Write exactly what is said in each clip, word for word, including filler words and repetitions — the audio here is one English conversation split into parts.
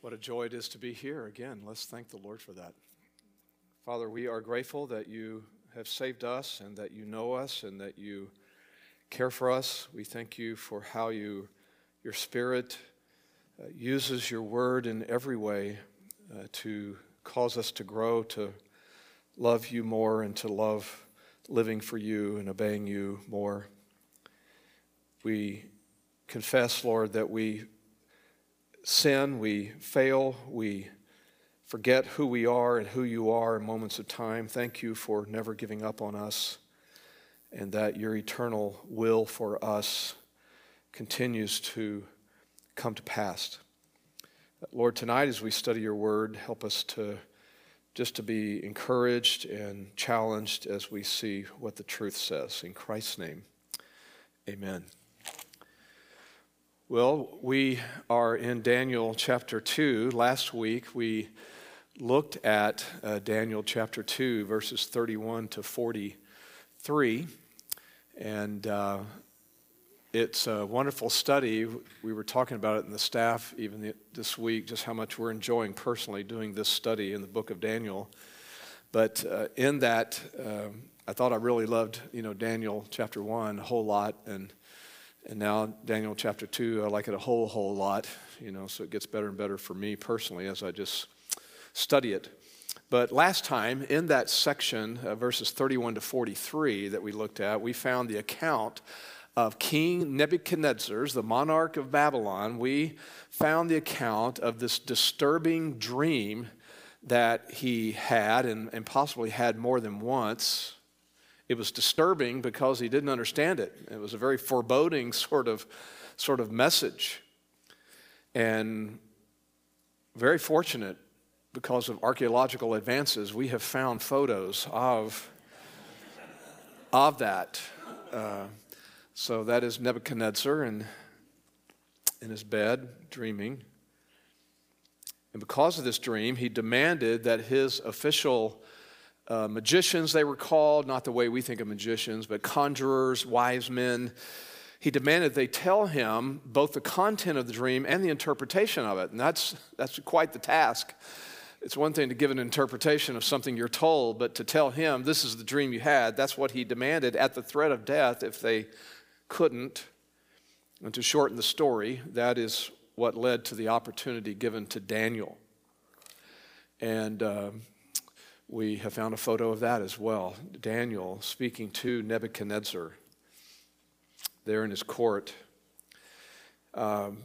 What a joy it is to be here again. Let's thank the Lord for that. Father, we are grateful that you have saved us and that you know us and that you care for us. We thank you for how you, your Spirit uh, uses your word in every way uh, to cause us to grow, to love you more and to love living for you and obeying you more. We confess, Lord, that we sin, we fail, we forget who we are and who you are in moments of time. Thank you for never giving up on us, and that your eternal will for us continues to come to pass. Lord, tonight as we study your word, help us to just to be encouraged and challenged as we see what the truth says. In Christ's name, amen. Well, we are in Daniel chapter two. Last week we looked at uh, Daniel chapter two, verses thirty-one to forty-three, and uh, it's a wonderful study. We were talking about it in the staff even this week, just how much we're enjoying personally doing this study in the book of Daniel. But uh, in that, uh, I thought I really loved, you know, Daniel chapter one a whole lot, and And now Daniel chapter two, I like it a whole, whole lot, you know, so it gets better and better for me personally as I just study it. But last time, in that section, uh, verses thirty-one to forty-three that we looked at, we found the account of King Nebuchadnezzar, the monarch of Babylon. We found the account of this disturbing dream that he had, and, and possibly had more than once. It was disturbing because he didn't understand it. It was a very foreboding sort of, sort of message. And very fortunate, because of archaeological advances, we have found photos of, of that. Uh, so that is Nebuchadnezzar in, in his bed, dreaming. And because of this dream, he demanded that his official Uh, magicians, they were called, not the way we think of magicians, but conjurers, wise men. He demanded they tell him both the content of the dream and the interpretation of it. And that's, that's quite the task. It's one thing to give an interpretation of something you're told, but to tell him this is the dream you had, that's what he demanded at the threat of death if they couldn't. And to shorten the story, that is what led to the opportunity given to Daniel. And Uh, We have found a photo of that as well. Daniel speaking to Nebuchadnezzar there in his court. Um,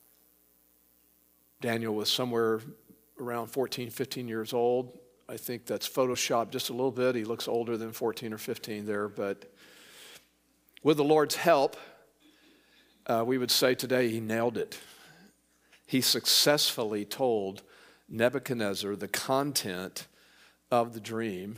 Daniel was somewhere around fourteen, fifteen years old. I think that's photoshopped just a little bit. He looks older than fourteen or fifteen there. But with the Lord's help, uh, we would say today he nailed it. He successfully told Nebuchadnezzar the content of the dream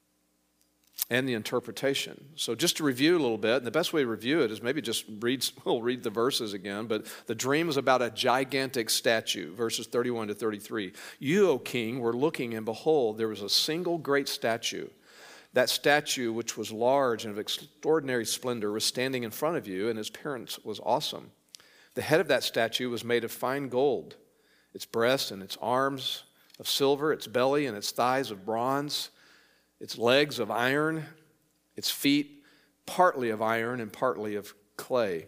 and the interpretation. So just to review a little bit, and the best way to review it is maybe just read, we'll read the verses again, but the dream was about a gigantic statue, verses thirty-one to thirty-three. You, O king, were looking, and behold, there was a single great statue. That statue, which was large and of extraordinary splendor, was standing in front of you, and its appearance was awesome. The head of that statue was made of fine gold, its breast and its arms of silver, its belly and its thighs of bronze, its legs of iron, its feet partly of iron and partly of clay.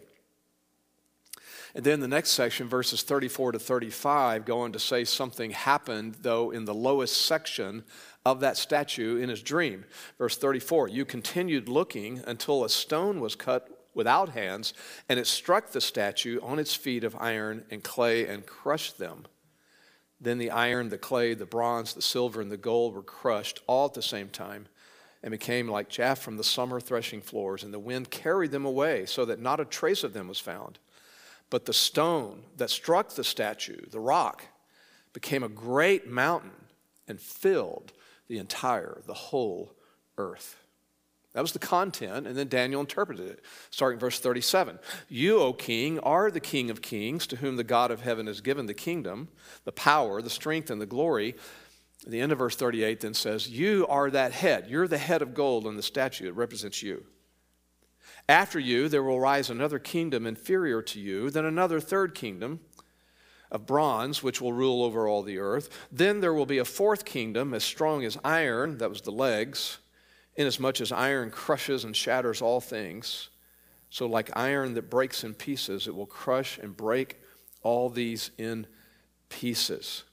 And then the next section, verses thirty-four to thirty-five, go on to say something happened, though, in the lowest section of that statue in his dream. Verse thirty-four, you continued looking until a stone was cut without hands, and it struck the statue on its feet of iron and clay and crushed them. Then the iron, the clay, the bronze, the silver, and the gold were crushed all at the same time and became like chaff from the summer threshing floors, and the wind carried them away so that not a trace of them was found. But the stone that struck the statue, the rock, became a great mountain and filled the entire, the whole earth. That was the content, and then Daniel interpreted it, starting verse thirty-seven. You, O king, are the King of kings, to whom the God of heaven has given the kingdom, the power, the strength, and the glory. The end of verse thirty-eight then says, you are that head. You're the head of gold on the statue. It represents you. After you, there will rise another kingdom inferior to you, then another third kingdom, of bronze, which will rule over all the earth. Then there will be a fourth kingdom, as strong as iron, that was the legs, inasmuch as iron crushes and shatters all things. So like iron that breaks in pieces, it will crush and break all these in pieces.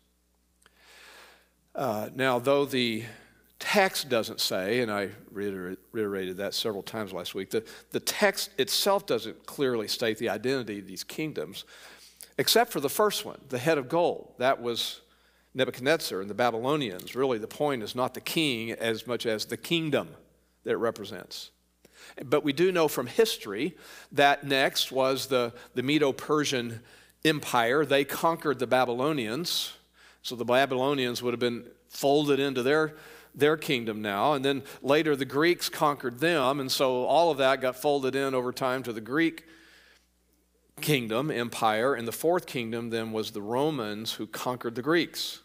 Uh, now, though the text doesn't say, and I reiterated that several times last week, the, the text itself doesn't clearly state the identity of these kingdoms, except for the first one, the head of gold. That was Nebuchadnezzar and the Babylonians. Really, the point is not the king as much as the kingdom that it represents. But we do know from history that next was the, the Medo-Persian Empire. They conquered the Babylonians, so the Babylonians would have been folded into their, their kingdom now. And then later the Greeks conquered them, and so all of that got folded in over time to the Greek kingdom, empire, and the fourth kingdom then was the Romans who conquered the Greeks.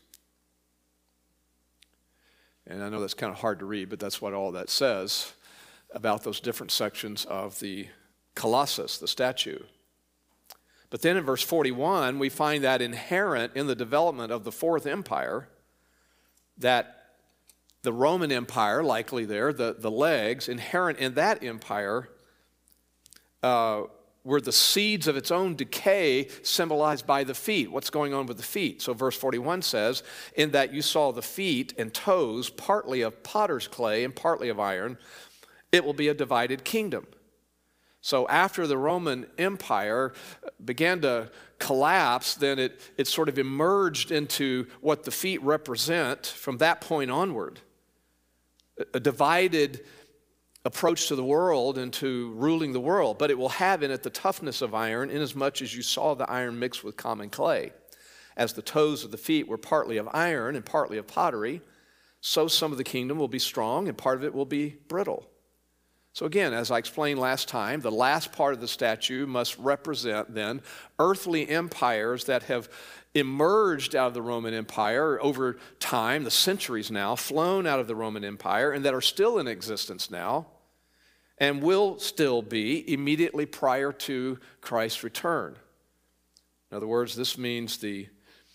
And I know that's kind of hard to read, but that's what all that says about those different sections of the Colossus, the statue. But then in verse forty-one, we find that inherent in the development of the fourth empire, that the Roman Empire, likely there, the, the legs, inherent in that empire, uh, were the seeds of its own decay symbolized by the feet. What's going on with the feet? So verse forty-one says, in that you saw the feet and toes, partly of potter's clay and partly of iron, it will be a divided kingdom. So after the Roman Empire began to collapse, then it, it sort of emerged into what the feet represent from that point onward. A divided approach to the world and to ruling the world, but it will have in it the toughness of iron, inasmuch as you saw the iron mixed with common clay. As the toes of the feet were partly of iron and partly of pottery, so some of the kingdom will be strong and part of it will be brittle. So again, as I explained last time, the last part of the statue must represent then earthly empires that have emerged out of the Roman Empire over time, the centuries now, flown out of the Roman Empire, and that are still in existence now, and will still be immediately prior to Christ's return. In other words, this means the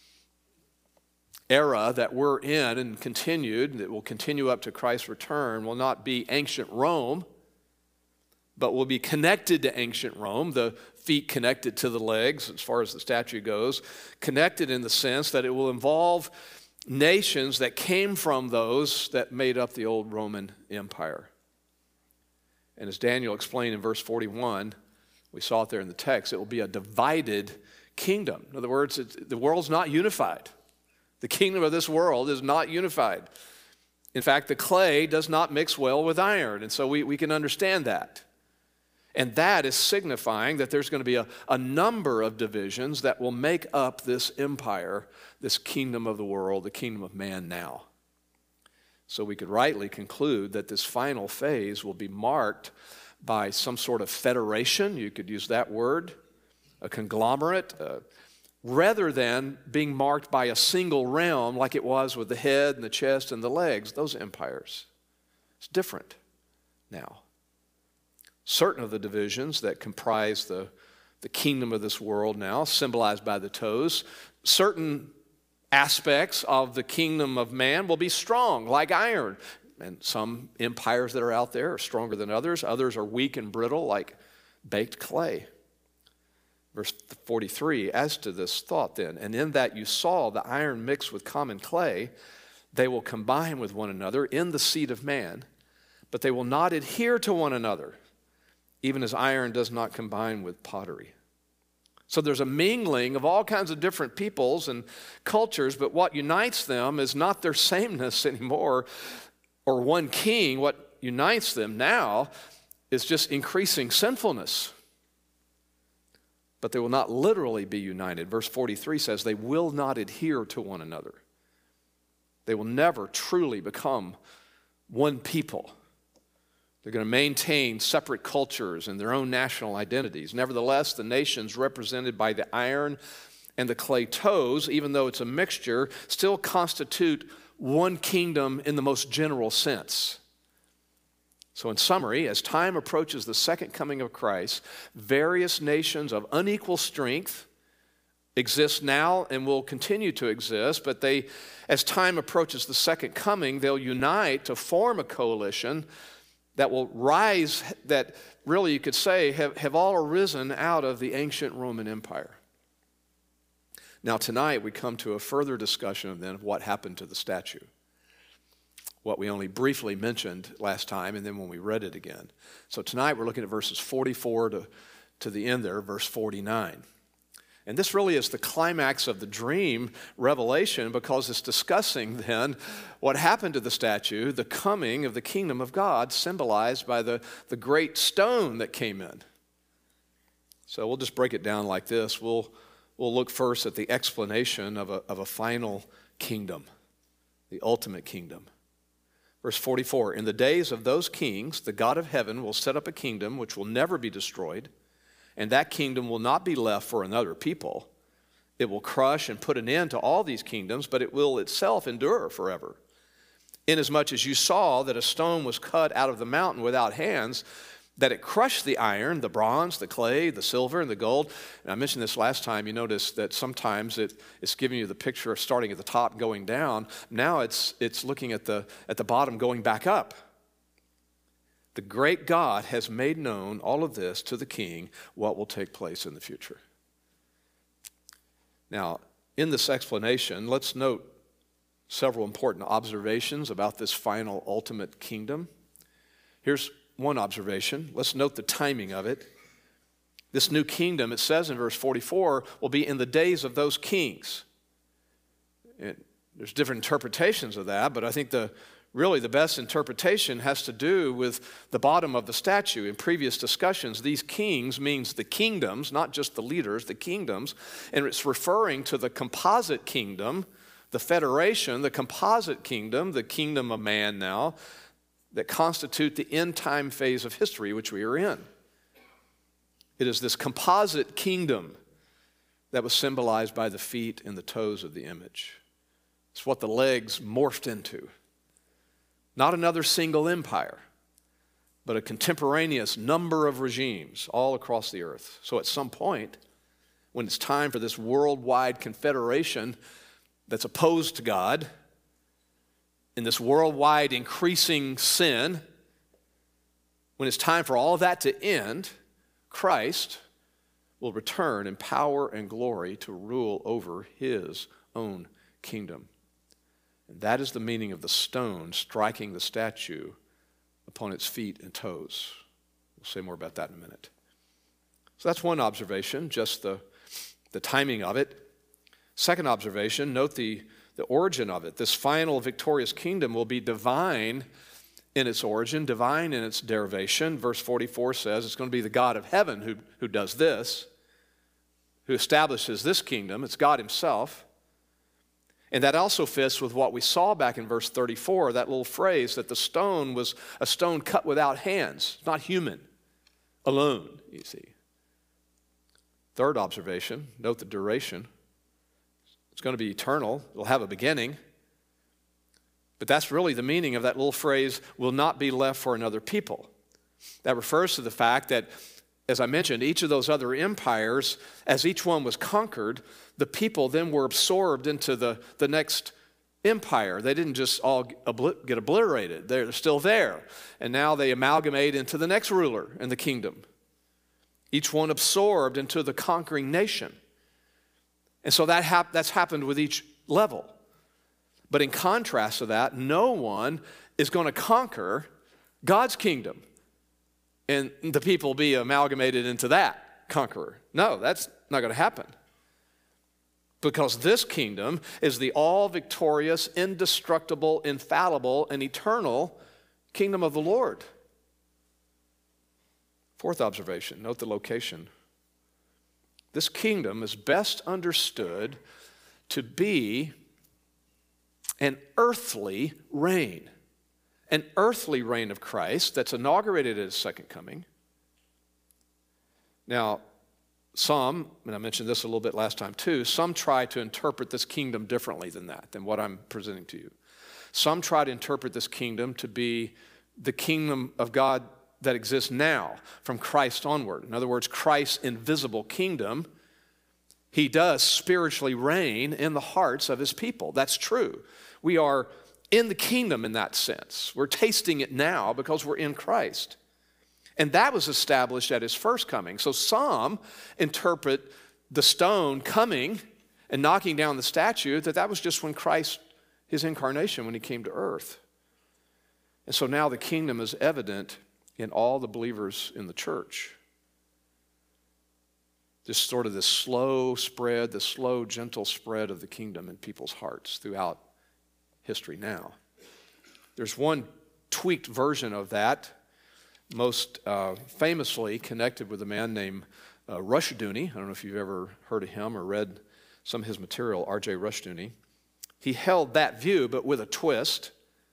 era that we're in and continued, that will continue up to Christ's return, will not be ancient Rome, but will be connected to ancient Rome, the feet connected to the legs as far as the statue goes, connected in the sense that it will involve nations that came from those that made up the old Roman Empire. And as Daniel explained in verse forty-one, we saw it there in the text, it will be a divided kingdom. In other words, it's, the world's not unified. The kingdom of this world is not unified. In fact, the clay does not mix well with iron, and so we, we can understand that. And that is signifying that there's going to be a, a number of divisions that will make up this empire, this kingdom of the world, the kingdom of man now. So we could rightly conclude that this final phase will be marked by some sort of federation, you could use that word, a conglomerate, uh, rather than being marked by a single realm like it was with the head and the chest and the legs, those empires. It's different now. Certain of the divisions that comprise the, the kingdom of this world now, symbolized by the toes, certain aspects of the kingdom of man will be strong, like iron. And some empires that are out there are stronger than others. Others are weak and brittle, like baked clay. Verse forty-three, as to this thought then, and in that you saw the iron mixed with common clay, they will combine with one another in the seed of man, but they will not adhere to one another, even as iron does not combine with pottery. So there's a mingling of all kinds of different peoples and cultures, but what unites them is not their sameness anymore, or one king. What unites them now is just increasing sinfulness. But they will not literally be united. Verse forty-three says they will not adhere to one another. They will never truly become one people. They're going to maintain separate cultures and their own national identities. Nevertheless, the nations represented by the iron and the clay toes, even though it's a mixture, still constitute one kingdom in the most general sense. So in summary, as time approaches the second coming of Christ, various nations of unequal strength, exist now and will continue to exist, but they, as time approaches the second coming, they'll unite to form a coalition that will rise, that really you could say have, have all arisen out of the ancient Roman Empire. Now tonight we come to a further discussion then of what happened to the statue, what we only briefly mentioned last time and then when we read it again. So tonight we're looking at verses forty-four to, to the end there, verse forty-nine. And this really is the climax of the dream revelation, because it's discussing then what happened to the statue, the coming of the kingdom of God, symbolized by the, the great stone that came in. So we'll just break it down like this. We'll, we'll look first at the explanation of a, of a final kingdom, the ultimate kingdom. Verse forty-four, in the days of those kings, the God of heaven will set up a kingdom which will never be destroyed, and that kingdom will not be left for another people. It will crush and put an end to all these kingdoms, but it will itself endure forever. Inasmuch as you saw that a stone was cut out of the mountain without hands, that it crushed the iron, the bronze, the clay, the silver, and the gold. And I mentioned this last time. You notice that sometimes it, it's giving you the picture of starting at the top and going down. Now it's, it's looking at the, at the bottom going back up. The great God has made known all of this to the king, what will take place in the future. Now, in this explanation, let's note several important observations about this final ultimate kingdom. Here's one observation. Let's note the timing of it. This new kingdom, it says in verse forty-four, will be in the days of those kings. And there's different interpretations of that, but I think the Really, the best interpretation has to do with the bottom of the statue. In previous discussions, these kings means the kingdoms, not just the leaders, the kingdoms. And it's referring to the composite kingdom, the federation, the composite kingdom, the kingdom of man now, that constitute the end time phase of history which we are in. It is this composite kingdom that was symbolized by the feet and the toes of the image. It's what the legs morphed into. Not another single empire, but a contemporaneous number of regimes all across the earth. So at some point, when it's time for this worldwide confederation that's opposed to God, in this worldwide increasing sin, when it's time for all of that to end, Christ will return in power and glory to rule over his own kingdom. And that is the meaning of the stone striking the statue upon its feet and toes. We'll say more about that in a minute. So that's one observation, just the, the timing of it. Second observation, note the, the origin of it. This final victorious kingdom will be divine in its origin, divine in its derivation. Verse forty-four says it's going to be the God of heaven who, who does this, who establishes this kingdom. It's God himself. And that also fits with what we saw back in verse thirty-four, that little phrase that the stone was a stone cut without hands, not human, alone, you see. Third observation, note the duration. It's going to be eternal. It'll have a beginning. But that's really the meaning of that little phrase, will not be left for another people. That refers to the fact that, as I mentioned, each of those other empires, as each one was conquered, the people then were absorbed into the, the next empire. They didn't just all get obliterated. They're still there. And now they amalgamate into the next ruler in the kingdom. Each one absorbed into the conquering nation. And so that hap- that's happened with each level. But in contrast to that, no one is going to conquer God's kingdom and the people be amalgamated into that conqueror. No, that's not going to happen. Because this kingdom is the all-victorious, indestructible, infallible, and eternal kingdom of the Lord. Fourth observation, note the location. This kingdom is best understood to be an earthly reign. An earthly reign of Christ that's inaugurated at his second coming. Now, some, and I mentioned this a little bit last time too, some try to interpret this kingdom differently than that, than what I'm presenting to you. Some try to interpret this kingdom to be the kingdom of God that exists now, from Christ onward. In other words, Christ's invisible kingdom He does spiritually reign in the hearts of his people. That's true. We are in the kingdom in that sense. We're tasting it now because we're in Christ. And that was established at his first coming. So some interpret the stone coming and knocking down the statue, that that was just when Christ, his incarnation, when he came to earth. And so now the kingdom is evident in all the believers in the church. Just sort of this slow spread, the slow, gentle spread of the kingdom in people's hearts throughout history now. There's one tweaked version of that, most uh, famously connected with a man named uh, Rushdoony. I don't know if you've ever heard of him or read some of his material, R J Rushdoony. He held that view, but with a twist.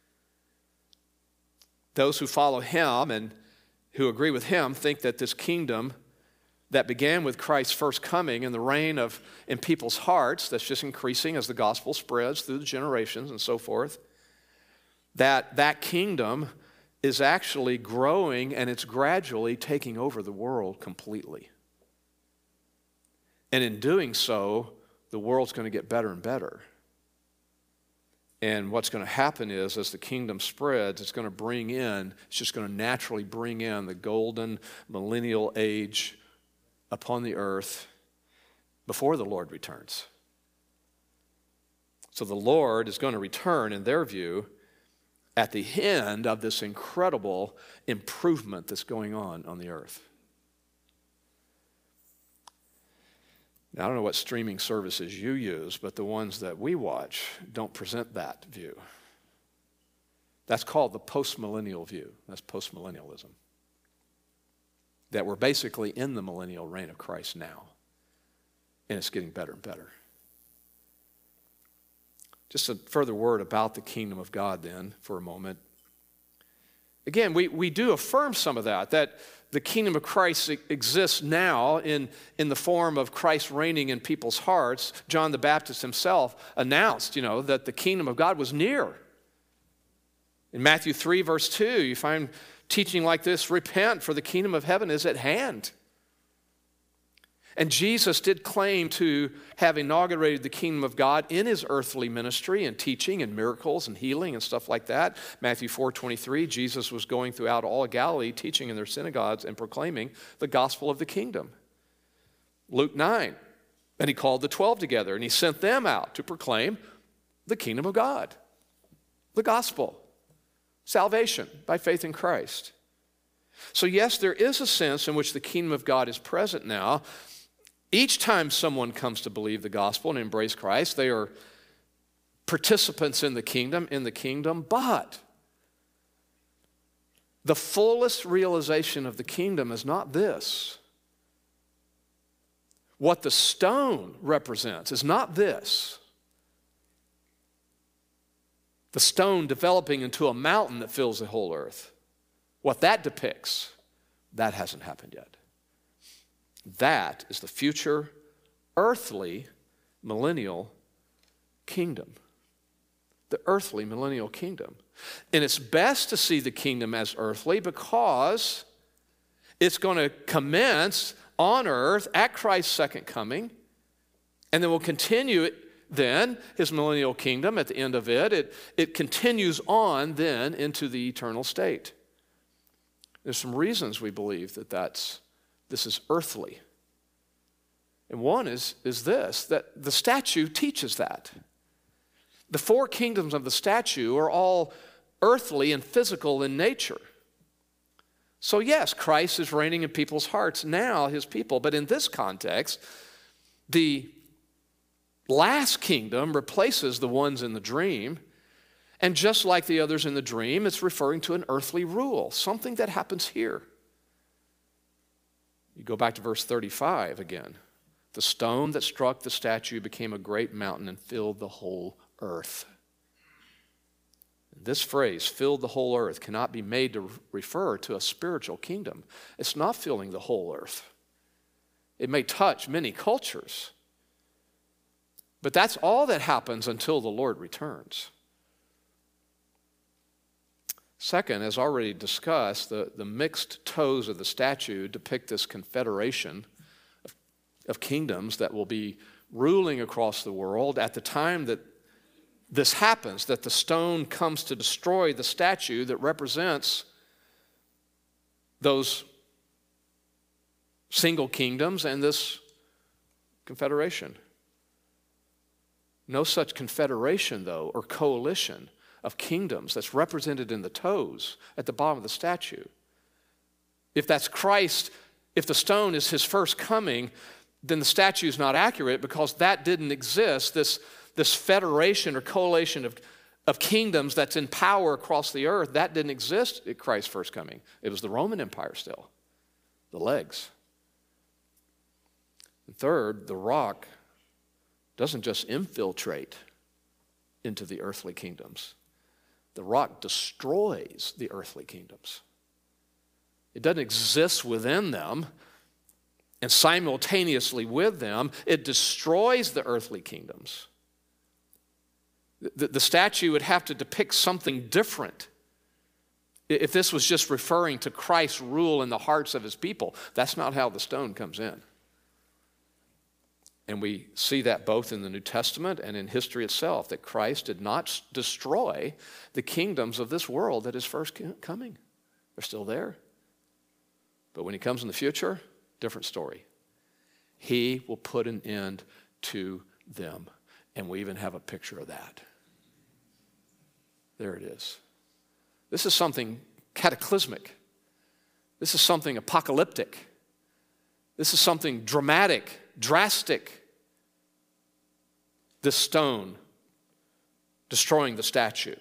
Those who follow him and who agree with him think that this kingdom that began with Christ's first coming and the reign of in people's hearts, that's just increasing as the gospel spreads through the generations and so forth, that that kingdom is actually growing and it's gradually taking over the world completely. And in doing so, the world's going to get better and better. And what's going to happen is, as the kingdom spreads, it's going to bring in, it's just going to naturally bring in the golden millennial age upon the earth before the Lord returns. So the Lord is going to return, in their view, at the end of this incredible improvement that's going on on the earth. Now, I don't know what streaming services you use, but the ones that we watch don't present that view. That's called the postmillennial view. That's postmillennialism. That we're basically in the millennial reign of Christ now, and it's getting better and better. Just a further word about the kingdom of God then for a moment. Again, we, we do affirm some of that, that the kingdom of Christ exists now in, in the form of Christ reigning in people's hearts. John the Baptist himself announced, you know, that the kingdom of God was near. In Matthew three, verse two, you find teaching like this: repent, for the kingdom of heaven is at hand. And Jesus did claim to have inaugurated the kingdom of God in his earthly ministry and teaching and miracles and healing and stuff like that. Matthew four twenty-three, Jesus was going throughout all Galilee, teaching in their synagogues and proclaiming the gospel of the kingdom. Luke nine, and he called the twelve together and he sent them out to proclaim the kingdom of God, the gospel, salvation by faith in Christ. So yes, there is a sense in which the kingdom of God is present now. Each time someone comes to believe the gospel and embrace Christ, they are participants in the kingdom, in the kingdom, but the fullest realization of the kingdom is not this. What the stone represents is not this. The stone developing into a mountain that fills the whole earth. What that depicts, that hasn't happened yet. That is the future earthly millennial kingdom. The earthly millennial kingdom. And it's best to see the kingdom as earthly because it's going to commence on earth at Christ's second coming, and then will continue it then, his millennial kingdom at the end of it. It, it continues on then into the eternal state. There's some reasons we believe that that's This is earthly. And one is, is this, that the statue teaches that. The four kingdoms of the statue are all earthly and physical in nature. So yes, Christ is reigning in people's hearts now, his people. But in this context, the last kingdom replaces the ones in the dream. And just like the others in the dream, it's referring to an earthly rule, something that happens here. You go back to verse thirty-five again. The stone that struck the statue became a great mountain and filled the whole earth. This phrase, filled the whole earth, cannot be made to refer to a spiritual kingdom. It's not filling the whole earth. It may touch many cultures, but that's all that happens until the Lord returns. Second, as already discussed, the, the mixed toes of the statue depict this confederation of, of kingdoms that will be ruling across the world at the time that this happens, that the stone comes to destroy the statue that represents those single kingdoms and this confederation. No such confederation, though, or coalition of kingdoms that's represented in the toes at the bottom of the statue. If that's Christ, if the stone is his first coming, then the statue is not accurate because that didn't exist. This, this federation or coalition of, of kingdoms that's in power across the earth, that didn't exist at Christ's first coming. It was the Roman Empire still, the legs. And third, the rock doesn't just infiltrate into the earthly kingdoms. The rock destroys the earthly kingdoms. It doesn't exist within them and simultaneously with them. It destroys the earthly kingdoms. The, the statue would have to depict something different if this was just referring to Christ's rule in the hearts of his people. That's not how the stone comes in. And we see that both in the New Testament and in history itself, that Christ did not destroy the kingdoms of this world at his first coming. They're still there. But when he comes in the future, different story. He will put an end to them. And we even have a picture of that. There it is. This is something cataclysmic. This is something apocalyptic. This is something dramatic, drastic. This stone destroying the statue.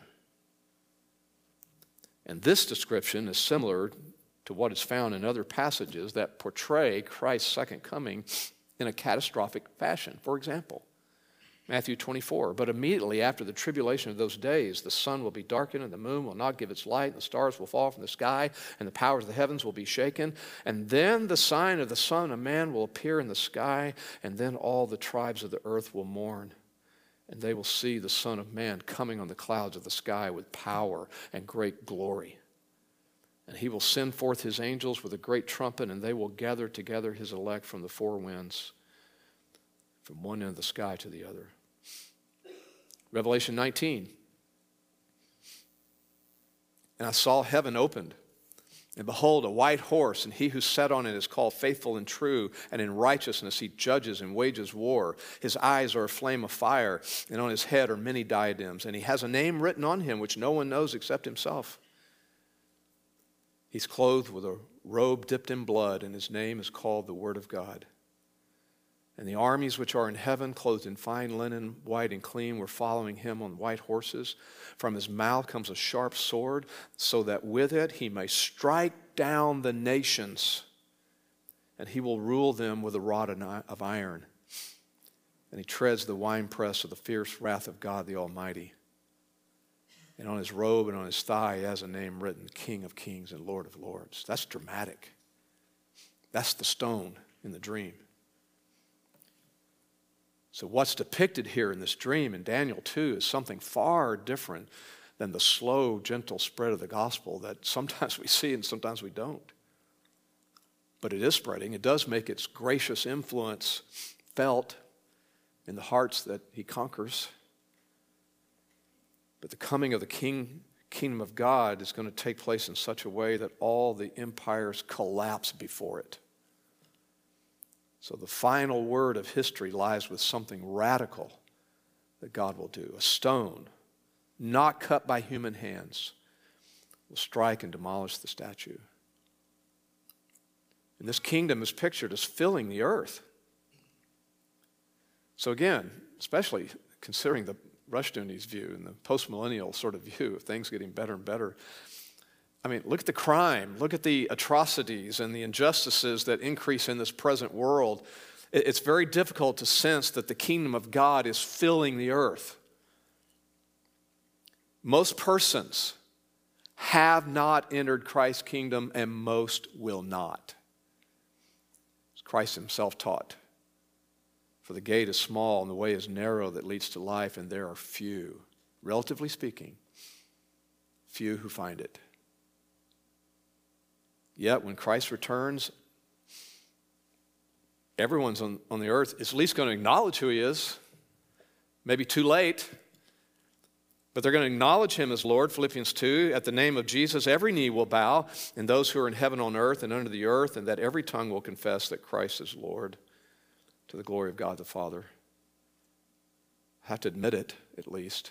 And this description is similar to what is found in other passages that portray Christ's second coming in a catastrophic fashion. For example, Matthew twenty-four, but immediately after the tribulation of those days, the sun will be darkened and the moon will not give its light, and the stars will fall from the sky, and the powers of the heavens will be shaken. And then the sign of the Son of Man will appear in the sky, and then all the tribes of the earth will mourn. And they will see the Son of Man coming on the clouds of the sky with power and great glory. And he will send forth his angels with a great trumpet, and they will gather together his elect from the four winds, from one end of the sky to the other. Revelation nineteen. And I saw heaven opened, and behold, a white horse, and he who sat on it is called Faithful and True, and in righteousness he judges and wages war. His eyes are a flame of fire, and on his head are many diadems, and he has a name written on him which no one knows except himself. He's clothed with a robe dipped in blood, and his name is called the Word of God. And the armies which are in heaven, clothed in fine linen, white and clean, were following him on white horses. From his mouth comes a sharp sword, so that with it he may strike down the nations, and he will rule them with a rod of iron. And he treads the winepress of the fierce wrath of God the Almighty. And on his robe and on his thigh he has a name written, King of Kings and Lord of Lords. That's dramatic. That's the stone in the dream. So what's depicted here in this dream in Daniel two is something far different than the slow, gentle spread of the gospel that sometimes we see and sometimes we don't. But it is spreading. It does make its gracious influence felt in the hearts that he conquers. But the coming of the king, kingdom of God is going to take place in such a way that all the empires collapse before it. So the final word of history lies with something radical that God will do. A stone, not cut by human hands, will strike and demolish the statue. And this kingdom is pictured as filling the earth. So again, especially considering the Rushdoony's view and the post-millennial sort of view of things getting better and better, I mean, look at the crime, look at the atrocities and the injustices that increase in this present world. It's very difficult to sense that the kingdom of God is filling the earth. Most persons have not entered Christ's kingdom, and most will not. As Christ himself taught. For the gate is small and the way is narrow that leads to life, and there are few, relatively speaking, few who find it. Yet when Christ returns, everyone's on, on the earth is at least going to acknowledge who he is. Maybe too late, but they're going to acknowledge him as Lord. Philippians two, at the name of Jesus, every knee will bow, and those who are in heaven, on earth, and under the earth, and that every tongue will confess that Christ is Lord, to the glory of God the Father. I have to admit it, at least.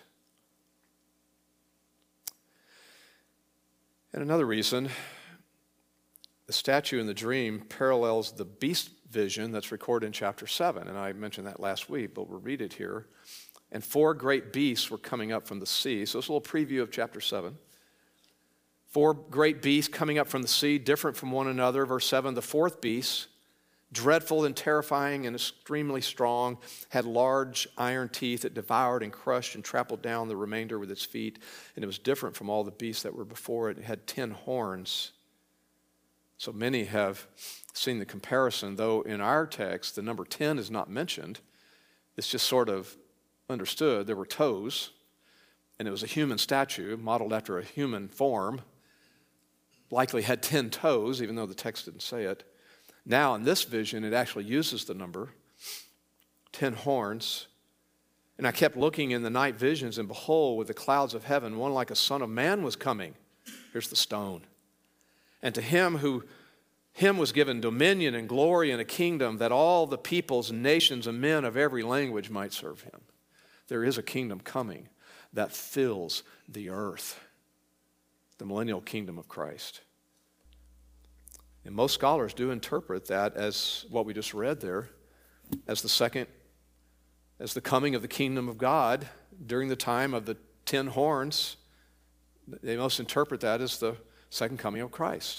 And another reason, the statue in the dream parallels the beast vision that's recorded in chapter seven, and I mentioned that last week, but we'll read it here. And four great beasts were coming up from the sea. So it's a little preview of chapter seven. Four great beasts coming up from the sea, different from one another. Verse seven, the fourth beast, dreadful and terrifying and extremely strong, had large iron teeth that devoured and crushed and trampled down the remainder with its feet. And it was different from all the beasts that were before it. It had ten horns. So many have seen the comparison, though in our text the number ten is not mentioned. It's just sort of understood. There were toes, and it was a human statue modeled after a human form. Likely had ten toes, even though the text didn't say it. Now in this vision it actually uses the number, ten horns. And I kept looking in the night visions, and behold, with the clouds of heaven, one like a son of man was coming. Here's the stone. And to him who him was given dominion and glory and a kingdom, that all the peoples and nations and men of every language might serve him. There is a kingdom coming that fills the earth, the millennial kingdom of Christ. And most scholars do interpret that as what we just read there, as the second, as the coming of the kingdom of God during the time of the ten horns. They most interpret that as the second coming of Christ.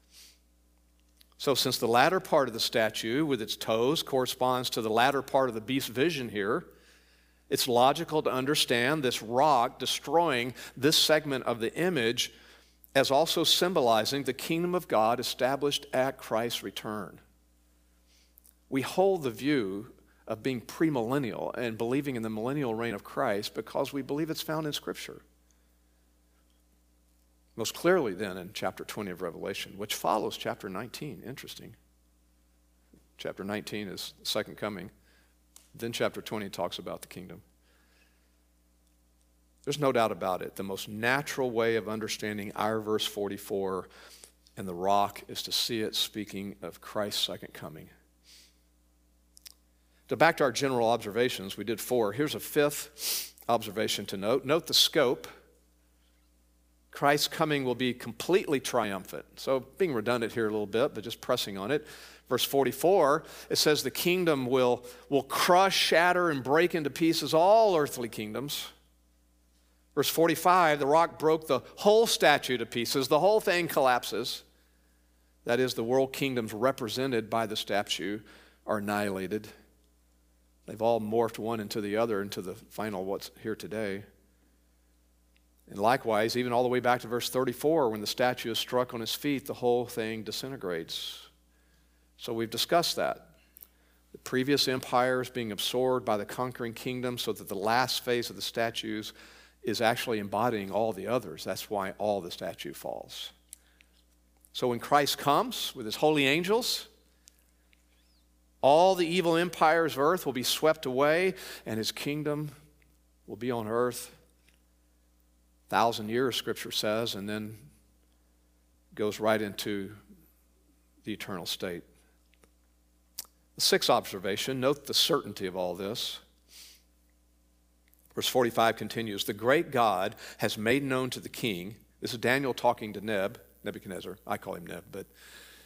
So since the latter part of the statue with its toes corresponds to the latter part of the beast vision here, it's logical to understand this rock destroying this segment of the image as also symbolizing the kingdom of God established at Christ's return. We hold the view of being premillennial and believing in the millennial reign of Christ because we believe it's found in Scripture. Most clearly then in chapter twenty of Revelation, which follows chapter nineteen. Interesting. Chapter nineteen is the second coming. Then chapter twenty talks about the kingdom. There's no doubt about it. The most natural way of understanding our verse forty-four and the rock is to see it speaking of Christ's second coming. So back to our general observations, we did four. Here's a fifth observation to note. Note the scope. Christ's coming will be completely triumphant. So being redundant here a little bit, but just pressing on it. Verse forty-four, it says the kingdom will, will crush, shatter, and break into pieces all earthly kingdoms. Verse forty-five, the rock broke the whole statue to pieces. The whole thing collapses. That is, the world kingdoms represented by the statue are annihilated. They've all morphed one into the other into the final what's here today. And likewise, even all the way back to verse thirty-four, when the statue is struck on its feet, the whole thing disintegrates. So we've discussed that. The previous empires being absorbed by the conquering kingdom so that the last phase of the statues is actually embodying all the others. That's why all the statue falls. So when Christ comes with his holy angels, all the evil empires of earth will be swept away, and his kingdom will be on earth. Thousand years, Scripture says, and then goes right into the eternal state. The sixth observation, note the certainty of all this. Verse forty-five continues, the great God has made known to the king, this is Daniel talking to Neb, Nebuchadnezzar, I call him Neb, but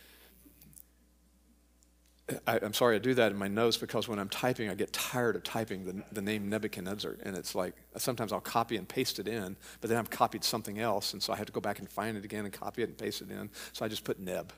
I, I'm sorry I do that in my notes because when I'm typing, I get tired of typing the, the name Nebuchadnezzar, and it's like, sometimes I'll copy and paste it in, but then I've copied something else, and so I have to go back and find it again and copy it and paste it in, so I just put Neb.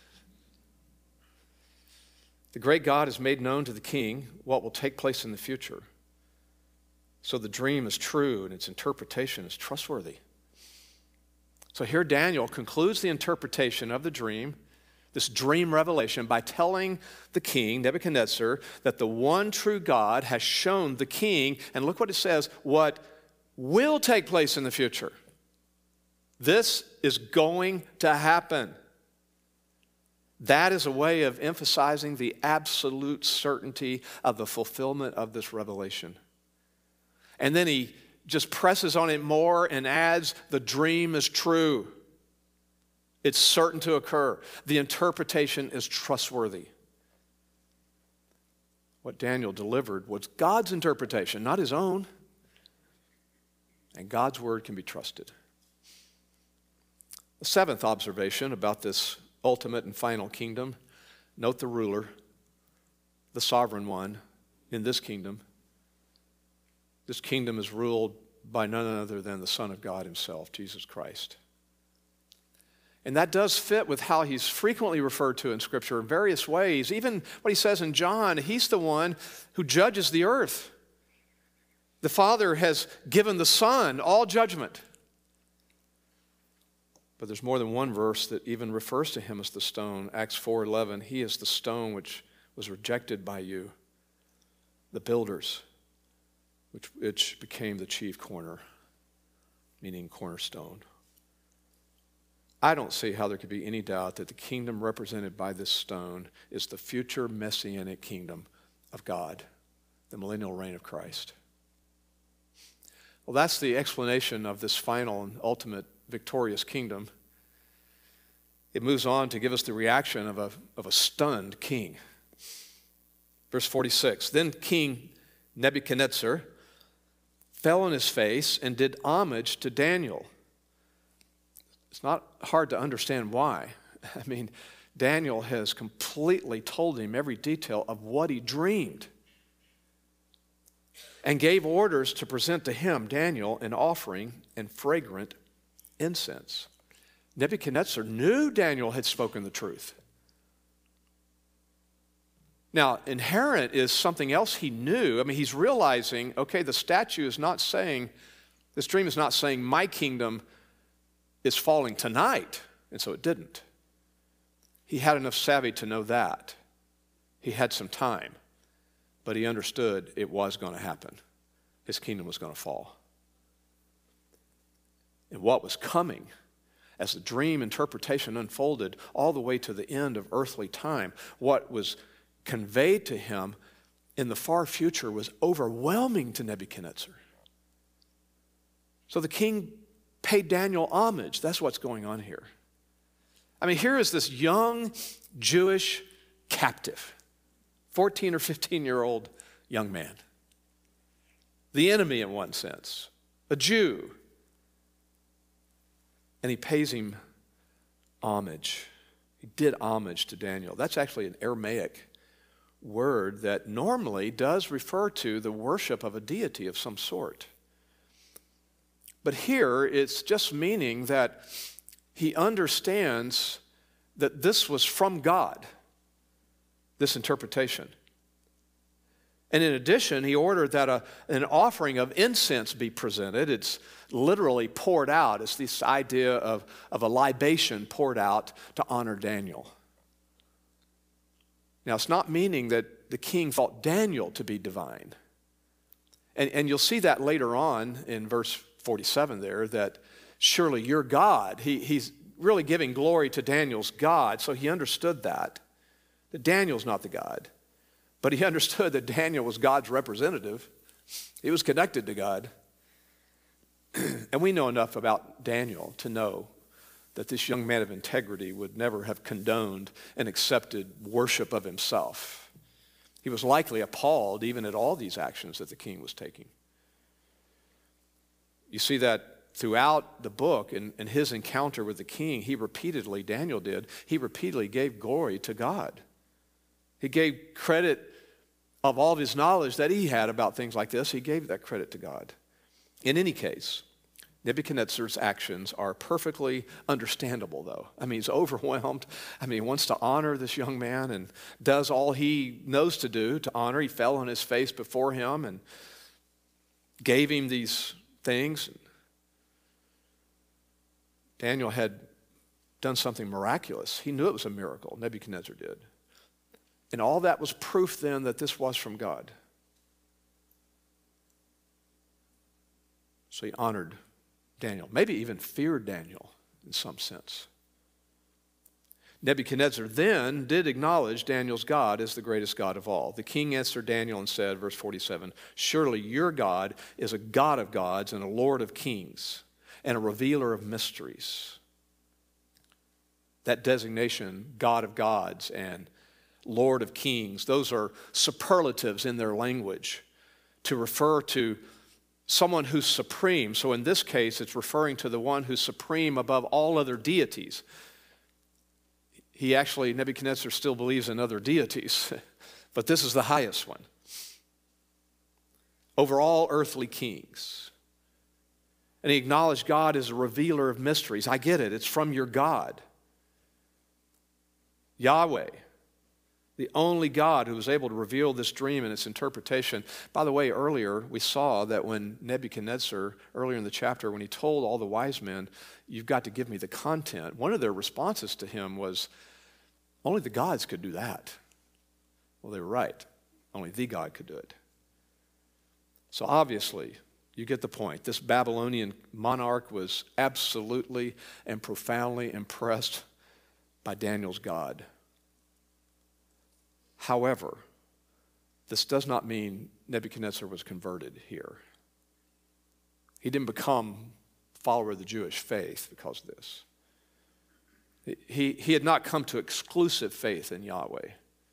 The great God has made known to the king what will take place in the future. So the dream is true and its interpretation is trustworthy. So here Daniel concludes the interpretation of the dream, this dream revelation, by telling the king, Nebuchadnezzar, that the one true God has shown the king, and look what it says, what will take place in the future. This is going to happen. That is a way of emphasizing the absolute certainty of the fulfillment of this revelation. And then he just presses on it more and adds, the dream is true. It's certain to occur. The interpretation is trustworthy. What Daniel delivered was God's interpretation, not his own. And God's word can be trusted. The seventh observation about this ultimate and final kingdom, note the ruler, the sovereign one in this kingdom. This kingdom is ruled by none other than the Son of God himself, Jesus Christ. And that does fit with how he's frequently referred to in Scripture in various ways. Even what he says in John, he's the one who judges the earth. The Father has given the Son all judgment. But there's more than one verse that even refers to him as the stone. Acts four eleven, he is the stone which was rejected by you, the builders, which, which became the chief corner, meaning cornerstone. I don't see how there could be any doubt that the kingdom represented by this stone is the future messianic kingdom of God, the millennial reign of Christ. Well, that's the explanation of this final and ultimate victorious kingdom. It moves on to give us the reaction of a, of a stunned king. Verse forty-six, then King Nebuchadnezzar fell on his face and did homage to Daniel. It's not hard to understand why. I mean, Daniel has completely told him every detail of what he dreamed and gave orders to present to him, Daniel, an offering and fragrant incense. Nebuchadnezzar knew Daniel had spoken the truth. Now, inherent is something else he knew. I mean, he's realizing, okay, the statue is not saying, this dream is not saying my kingdom is falling tonight, and so it didn't. He had enough savvy to know that. He had some time, but he understood it was going to happen. His kingdom was going to fall. And what was coming as the dream interpretation unfolded all the way to the end of earthly time, what was conveyed to him in the far future was overwhelming to Nebuchadnezzar. So the king paid Daniel homage. That's what's going on here. I mean, here is this young Jewish captive, fourteen or fifteen-year-old young man. The enemy in one sense, a Jew. And he pays him homage. He did homage to Daniel. That's actually an Aramaic word that normally does refer to the worship of a deity of some sort. But here it's just meaning that he understands that this was from God, this interpretation. And in addition, he ordered that a, an offering of incense be presented. It's literally poured out. It's this idea of, of a libation poured out to honor Daniel. Now, it's not meaning that the king thought Daniel to be divine. And, and you'll see that later on in verse forty-seven there, that surely you're God. He, he's really giving glory to Daniel's God, so he understood that, that Daniel's not the God. But he understood that Daniel was God's representative. He was connected to God. And we know enough about Daniel to know that this young man of integrity would never have condoned and accepted worship of himself. He was likely appalled even at all these actions that the king was taking. You see that throughout the book, in, in his encounter with the king, he repeatedly, Daniel did, he repeatedly gave glory to God. He gave credit of all of his knowledge that he had about things like this. He gave that credit to God. In any case, Nebuchadnezzar's actions are perfectly understandable, though. I mean, he's overwhelmed. I mean, he wants to honor this young man and does all he knows to do to honor. He fell on his face before him and gave him these things. Daniel had done something miraculous. He knew it was a miracle. Nebuchadnezzar did. And all that was proof then that this was from God. So he honored Daniel, maybe even feared Daniel in some sense. Nebuchadnezzar then did acknowledge Daniel's God as the greatest God of all. The king answered Daniel and said, verse forty-seven, surely your God is a God of gods and a Lord of kings and a revealer of mysteries. That designation, God of gods and Lord of kings, those are superlatives in their language to refer to someone who's supreme. So in this case, it's referring to the one who's supreme above all other deities. He actually, Nebuchadnezzar still believes in other deities, but this is the highest one. Over all earthly kings. And he acknowledged God as a revealer of mysteries. I get it, it's from your God. Yahweh, the only God who was able to reveal this dream and its interpretation. By the way, earlier we saw that when Nebuchadnezzar, earlier in the chapter, when he told all the wise men, you've got to give me the content, one of their responses to him was, only the gods could do that. Well, they were right. Only the God could do it. So obviously, you get the point. This Babylonian monarch was absolutely and profoundly impressed by Daniel's God. However, this does not mean Nebuchadnezzar was converted here. He didn't become a follower of the Jewish faith because of this. He, he had not come to exclusive faith in Yahweh.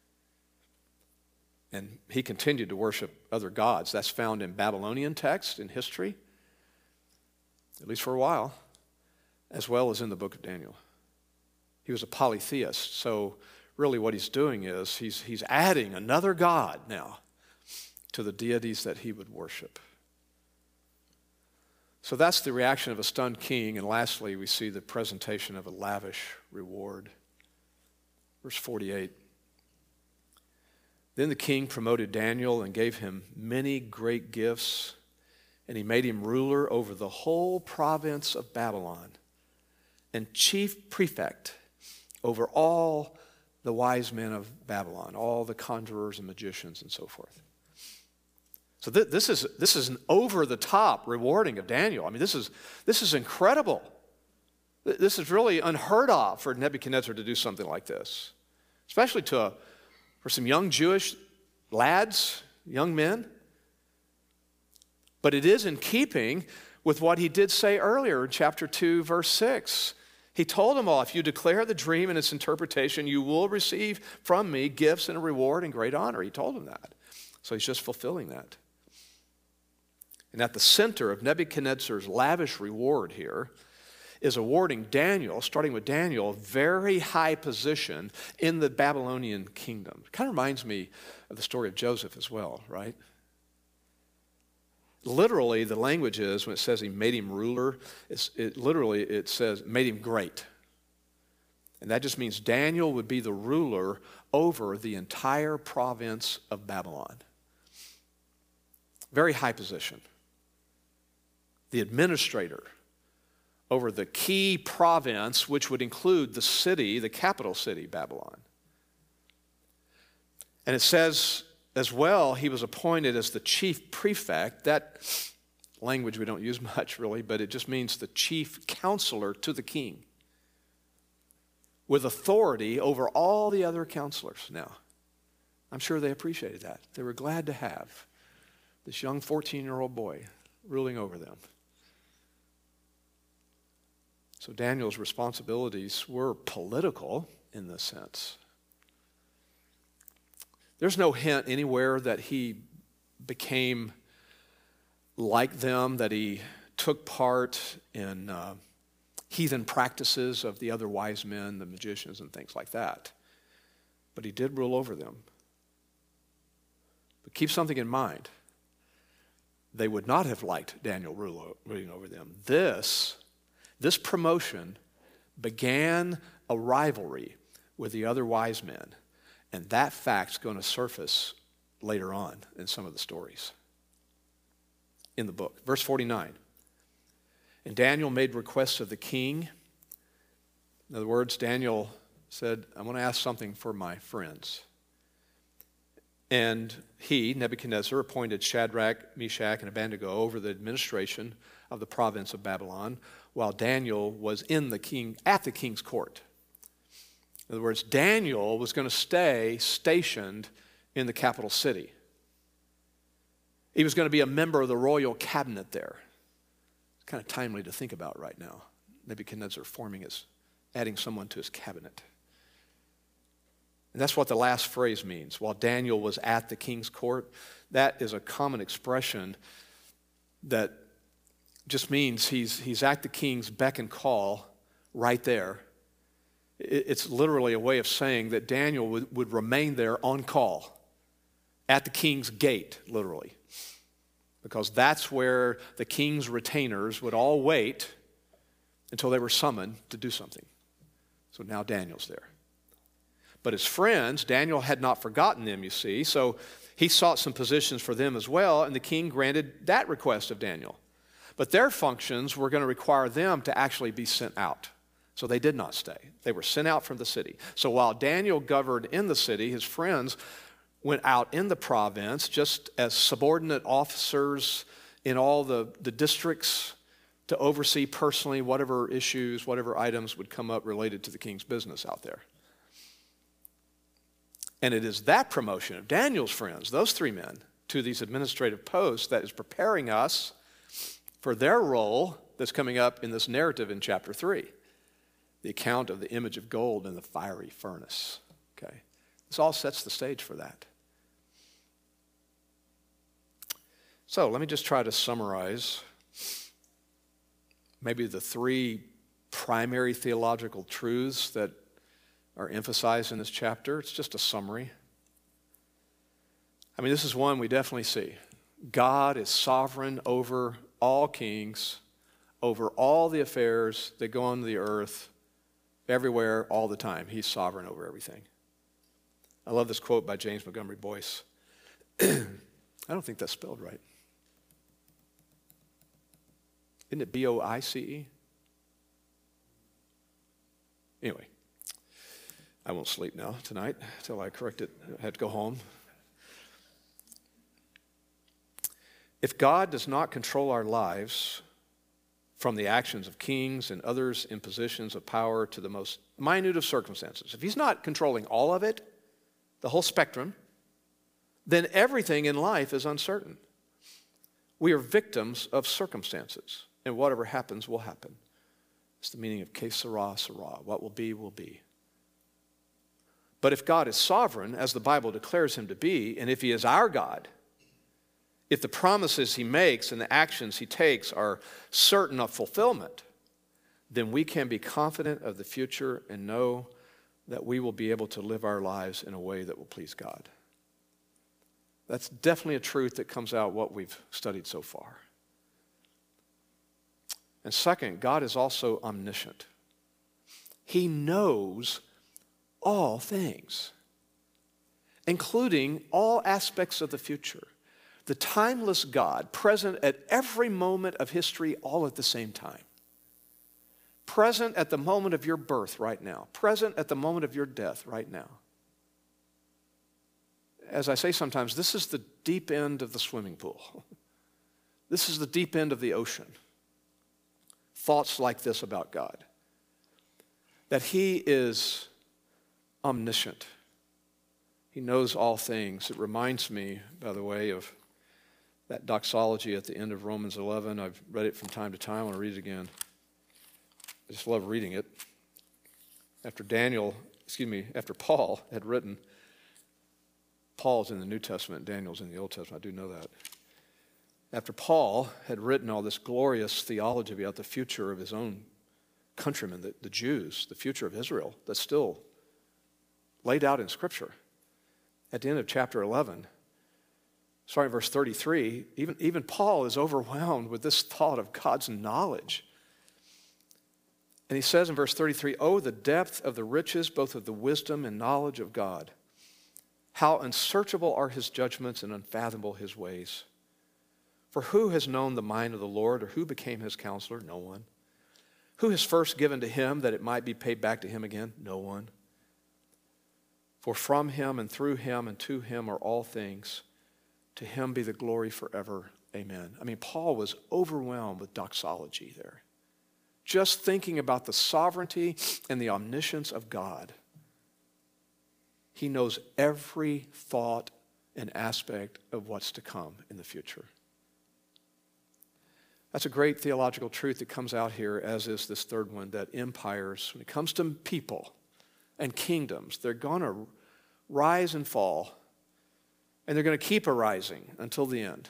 And he continued to worship other gods. That's found in Babylonian text, in history, at least for a while, as well as in the book of Daniel. He was a polytheist, so really what he's doing is he's, he's adding another god now to the deities that he would worship. So that's the reaction of a stunned king. And lastly, we see the presentation of a lavish reward. Verse forty-eight. Then the king promoted Daniel and gave him many great gifts, and he made him ruler over the whole province of Babylon and chief prefect over all the wise men of Babylon, all the conjurers and magicians and so forth. So th- this is this is an over-the-top rewarding of Daniel. I mean, this is this is incredible. This is really unheard of for Nebuchadnezzar to do something like this, especially to a, for some young Jewish lads, young men. But it is in keeping with what he did say earlier in chapter two, verse six. He told them all, if you declare the dream and its interpretation, you will receive from me gifts and a reward and great honor. He told them that. So he's just fulfilling that. And at the center of Nebuchadnezzar's lavish reward here is awarding Daniel, starting with Daniel, a very high position in the Babylonian kingdom. It kind of reminds me of the story of Joseph as well, right? Literally, the language is, when it says he made him ruler, it's, it literally it says made him great. And that just means Daniel would be the ruler over the entire province of Babylon. Very high position. The administrator over the key province, which would include the city, the capital city, Babylon. And it says as well, he was appointed as the chief prefect. That language we don't use much really, but it just means the chief counselor to the king, with authority over all the other counselors. Now, I'm sure they appreciated that. They were glad to have this young fourteen-year-old boy ruling over them. So Daniel's responsibilities were political in this sense. There's no hint anywhere that he became like them, that he took part in uh, heathen practices of the other wise men, the magicians and things like that. But he did rule over them. But keep something in mind. They would not have liked Daniel ruling over them. This, this promotion began a rivalry with the other wise men. And that fact's going to surface later on in some of the stories in the book. Verse forty-nine. And Daniel made requests of the king. In other words, Daniel said, I want to ask something for my friends. And he, Nebuchadnezzar, appointed Shadrach, Meshach, and Abednego over the administration of the province of Babylon, while Daniel was in the king at the king's court. In other words, Daniel was going to stay stationed in the capital city. He was going to be a member of the royal cabinet there. It's kind of timely to think about right now. Nebuchadnezzar forming his, adding someone to his cabinet. And that's what the last phrase means. While Daniel was at the king's court, that is a common expression that just means he's, he's at the king's beck and call right there. It's literally a way of saying that Daniel would, would remain there on call at the king's gate, literally. Because that's where the king's retainers would all wait until they were summoned to do something. So now Daniel's there. But his friends, Daniel had not forgotten them, you see, so he sought some positions for them as well, and the king granted that request of Daniel. But their functions were going to require them to actually be sent out. So they did not stay. They were sent out from the city. So while Daniel governed in the city, his friends went out in the province just as subordinate officers in all the, the districts to oversee personally whatever issues, whatever items would come up related to the king's business out there. And it is that promotion of Daniel's friends, those three men, to these administrative posts that is preparing us for their role that's coming up in this narrative in chapter three. The account of the image of gold in the fiery furnace. Okay, this all sets the stage for that. So let me just try to summarize maybe the three primary theological truths that are emphasized in this chapter. It's just a summary. I mean, this is one we definitely see. God is sovereign over all kings, over all the affairs that go on the earth, everywhere, all the time. He's sovereign over everything. I love this quote by James Montgomery Boyce. I don't think that's spelled right. Isn't it B O I C E? Anyway, I won't sleep now tonight until I correct it. I have to go home. If God does not control our lives, from the actions of kings and others in positions of power to the most minute of circumstances, if he's not controlling all of it, the whole spectrum, then everything in life is uncertain. We are victims of circumstances, and whatever happens will happen. It's the meaning of que sera, sera. What will be, will be. But if God is sovereign, as the Bible declares him to be, and if he is our God, if the promises he makes and the actions he takes are certain of fulfillment, then we can be confident of the future and know that we will be able to live our lives in a way that will please God. That's definitely a truth that comes out of what we've studied so far. And second, God is also omniscient. He knows all things, including all aspects of the future. The timeless God, present at every moment of history all at the same time. Present at the moment of your birth right now. Present at the moment of your death right now. As I say sometimes, this is the deep end of the swimming pool. This is the deep end of the ocean. Thoughts like this about God. That he is omniscient. He knows all things. It reminds me, by the way, of that doxology at the end of Romans eleven. I've read it from time to time. I want to read it again. I just love reading it. After Daniel, excuse me, after Paul had written, Paul's in the New Testament, Daniel's in the Old Testament. I do know that. After Paul had written all this glorious theology about the future of his own countrymen, the, the Jews, the future of Israel, that's still laid out in Scripture. At the end of chapter eleven, starting verse thirty-three, even, even Paul is overwhelmed with this thought of God's knowledge. And he says in verse thirty-three, "Oh, the depth of the riches, both of the wisdom and knowledge of God. How unsearchable are his judgments and unfathomable his ways. For who has known the mind of the Lord, or who became his counselor? No one. Who has first given to him that it might be paid back to him again? No one. For from him and through him and to him are all things. To him be the glory forever. Amen." I mean, Paul was overwhelmed with doxology there. Just thinking about the sovereignty and the omniscience of God. He knows every thought and aspect of what's to come in the future. That's a great theological truth that comes out here, as is this third one, that empires, when it comes to people and kingdoms, they're going to rise and fall, and they're going to keep arising until the end.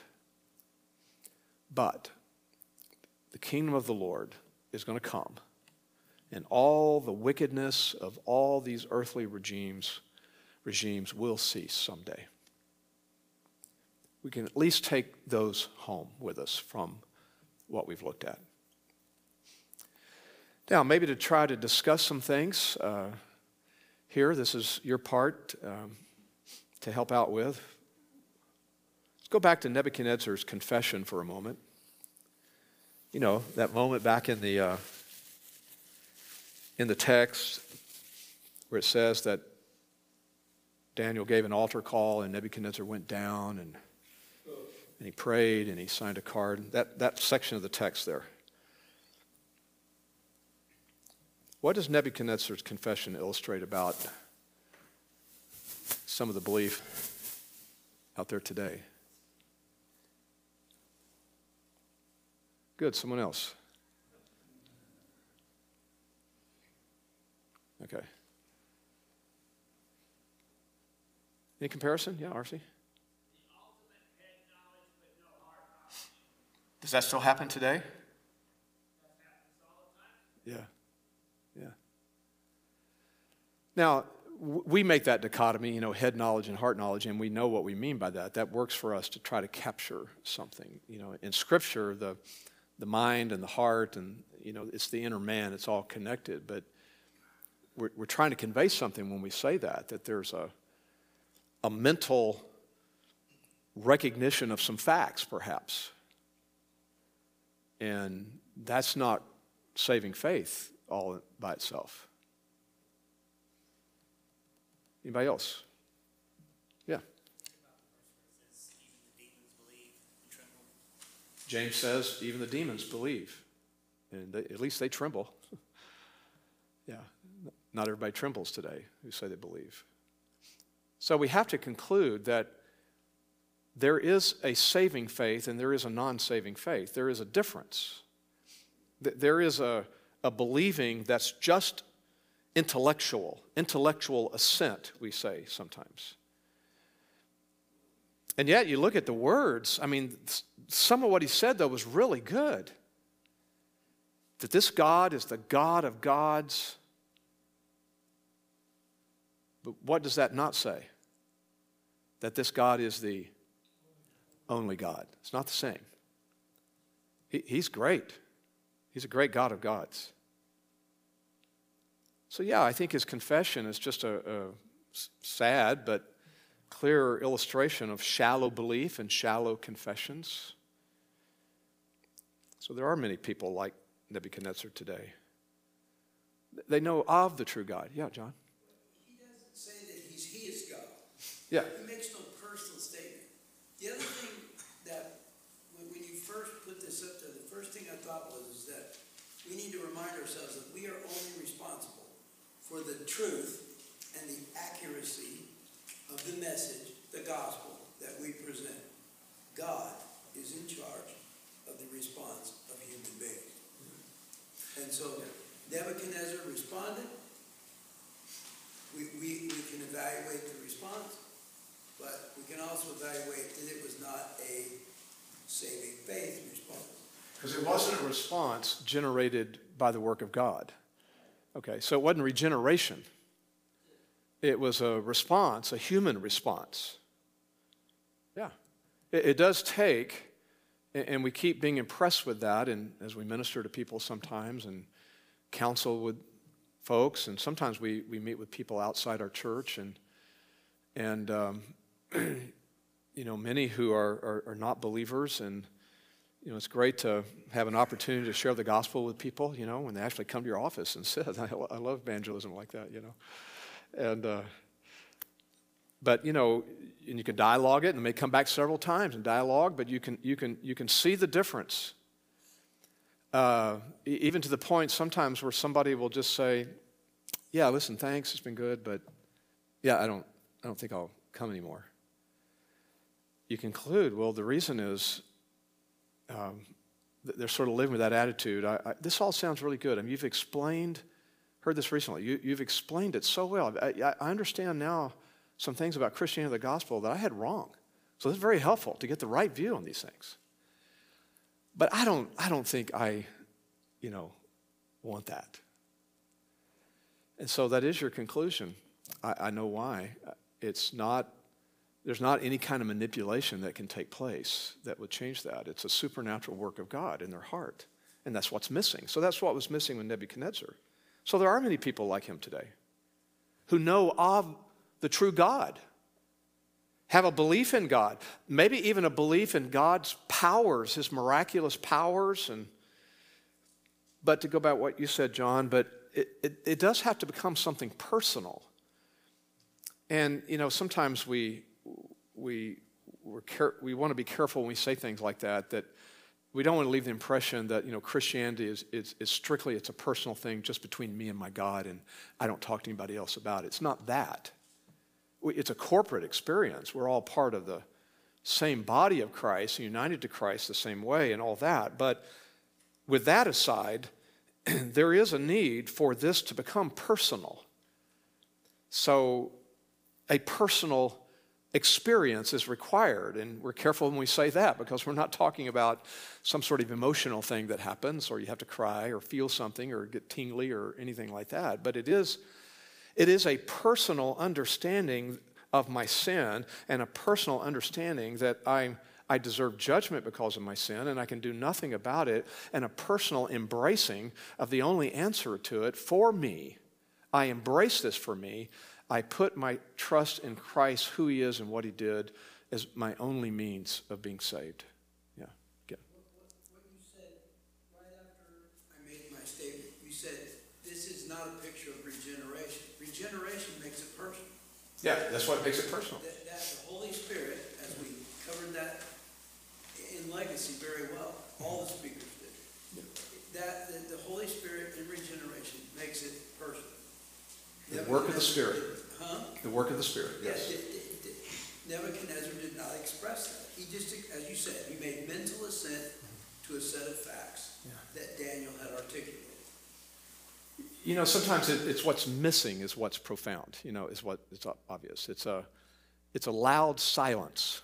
But the kingdom of the Lord is going to come, and all the wickedness of all these earthly regimes, regimes will cease someday. We can at least take those home with us from what we've looked at. Now, maybe to try to discuss some things uh, here, this is your part um, to help out with. Let's go back to Nebuchadnezzar's confession for a moment. You know, that moment back in the uh, in the text where it says that Daniel gave an altar call and Nebuchadnezzar went down and And he prayed and he signed a card. That, that section of the text there. What does Nebuchadnezzar's confession illustrate about some of the belief out there today? Good, someone else. Okay. Any comparison? Yeah, R C? Does that still happen today? Yeah, yeah. Now, we make that dichotomy, you know, head knowledge and heart knowledge, and we know what we mean by that. That works for us to try to capture something. You know, in Scripture, the the mind and the heart, and you know, it's the inner man. It's all connected. But we're we're trying to convey something when we say that. That there's a a mental recognition of some facts, perhaps. And that's not saving faith all by itself. Anybody else? Yeah. James says even the demons believe, and they, at least they tremble. Yeah, not everybody trembles today who say they believe. So we have to conclude that there is a saving faith and there is a non-saving faith. There is a difference. There is a, a believing that's just intellectual, intellectual assent, we say sometimes. And yet you look at the words, I mean, some of what he said, though, was really good. That this God is the God of gods. But what does that not say? That this God is the only God. It's not the same. He, he's great. He's a great God of gods. So yeah, I think his confession is just a, a sad but clear illustration of shallow belief and shallow confessions. So there are many people like Nebuchadnezzar today. They know of the true God. Yeah, John? He doesn't say that he's, he is God. Yeah. He makes no personal statement. The other thing that, when, when you first put this up there, the first thing I thought was is that we need to remind ourselves that we are only responsible for the truth and the accuracy of the message, the gospel that we present. God is in charge of the response of human beings. And so Nebuchadnezzar responded. We, we, we can evaluate the response, but we can also evaluate that it was not a saving faith response. Because it wasn't a response generated by the work of God. Okay, so it wasn't regeneration. It was a response, a human response. Yeah. It, it does take, and we keep being impressed with that, and as we minister to people sometimes and counsel with folks, and sometimes we, we meet with people outside our church, and and um, you know, many who are, are, are not believers, and you know, it's great to have an opportunity to share the gospel with people, you know, when they actually come to your office and sit. I, I love evangelism like that, you know. And, uh, but, you know, and you can dialogue it, and it may come back several times and dialogue, but you can, you can, you can see the difference. Uh, even to the point sometimes where somebody will just say, yeah, listen, thanks, it's been good, but yeah, I don't, I don't think I'll come anymore. You conclude, well, the reason is um, they're sort of living with that attitude. I, I, this all sounds really good. I mean, you've explained, heard this recently, you, you've explained it so well. I, I understand now some things about Christianity and the gospel that I had wrong. So it's very helpful to get the right view on these things. But I don't, I don't think I, you know, want that. And so that is your conclusion. I, I know why. It's not, there's not any kind of manipulation that can take place that would change that. It's a supernatural work of God in their heart. And that's what's missing. So that's what was missing with Nebuchadnezzar. So there are many people like him today who know of the true God, have a belief in God, maybe even a belief in God's powers, his miraculous powers. And but to go back to what you said, John, but it, it, it does have to become something personal. And, you know, sometimes we we we're care, we want to be careful when we say things like that, that we don't want to leave the impression that, you know, Christianity is, is, is strictly, it's a personal thing just between me and my God, and I don't talk to anybody else about it. It's not that. It's a corporate experience. We're all part of the same body of Christ, united to Christ the same way and all that. But with that aside, there is a need for this to become personal. So a personal experience is required, and we're careful when we say that because we're not talking about some sort of emotional thing that happens or you have to cry or feel something or get tingly or anything like that. But it is It is a personal understanding of my sin and a personal understanding that I, I deserve judgment because of my sin and I can do nothing about it, and a personal embracing of the only answer to it for me. I embrace this for me. I put my trust in Christ, who he is and what he did, as my only means of being saved. Yeah. What, what, what you said right after I made my statement, you said this is not a picture of regeneration. Regeneration makes it personal. Yeah, that's what makes it personal. That, that the Holy Spirit, as we covered that in Legacy very well, all the speakers did. Yeah. That the, the Holy Spirit in regeneration makes it personal. The work of the Spirit. Huh? The work of the Spirit, yes. Yeah, it, it, it, Nebuchadnezzar did not express that. He just, as you said, he made mental assent to a set of facts yeah. that Daniel had articulated. You know, sometimes it, it's what's missing is what's profound, you know, is what is obvious. It's a, it's a loud silence.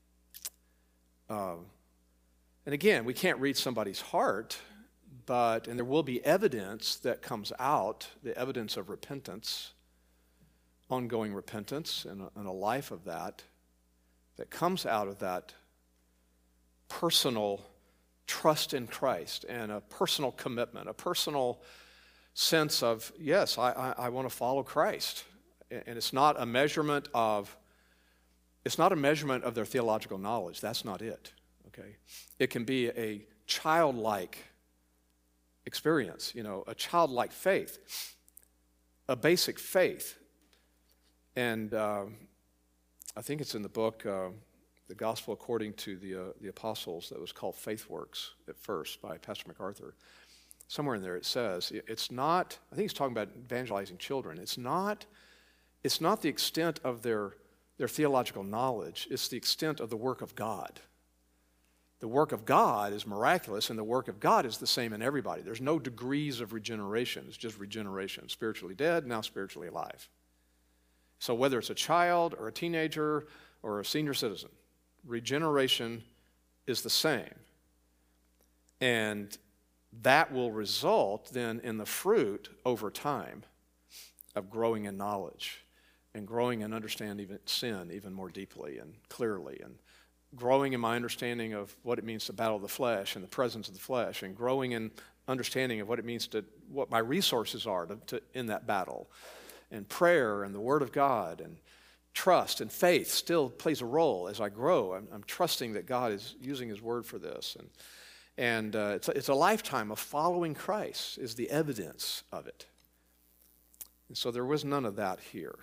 Um, and again, we can't read somebody's heart, but, and there will be evidence that comes out, the evidence of repentance, ongoing repentance, and a, and a life of that, that comes out of that personal trust in Christ and a personal commitment, a personal sense of, yes, I, I, I want to follow Christ. And it's not a measurement of, it's not a measurement of their theological knowledge. That's not it, okay? It can be a childlike experience, you know, a childlike faith, a basic faith. And uh, I think it's in the book, uh, The Gospel According to the, uh, the Apostles, that was called Faith Works at first by Pastor MacArthur. Somewhere in there it says, it's not, I think he's talking about evangelizing children. It's not, it's not the extent of their, their theological knowledge. It's the extent of the work of God. The work of God is miraculous, and the work of God is the same in everybody. There's no degrees of regeneration. It's just regeneration. Spiritually dead, now spiritually alive. So whether it's a child or a teenager or a senior citizen, regeneration is the same. And that will result then in the fruit over time of growing in knowledge and growing in understanding even sin even more deeply and clearly, and growing in my understanding of what it means to battle the flesh and the presence of the flesh, and growing in understanding of what it means to, what my resources are to, to in that battle, and prayer and the Word of God, and trust and faith still plays a role as I grow. I'm, I'm trusting that God is using his Word for this. And And uh, it's, a, it's a lifetime of following Christ is the evidence of it. And so there was none of that here.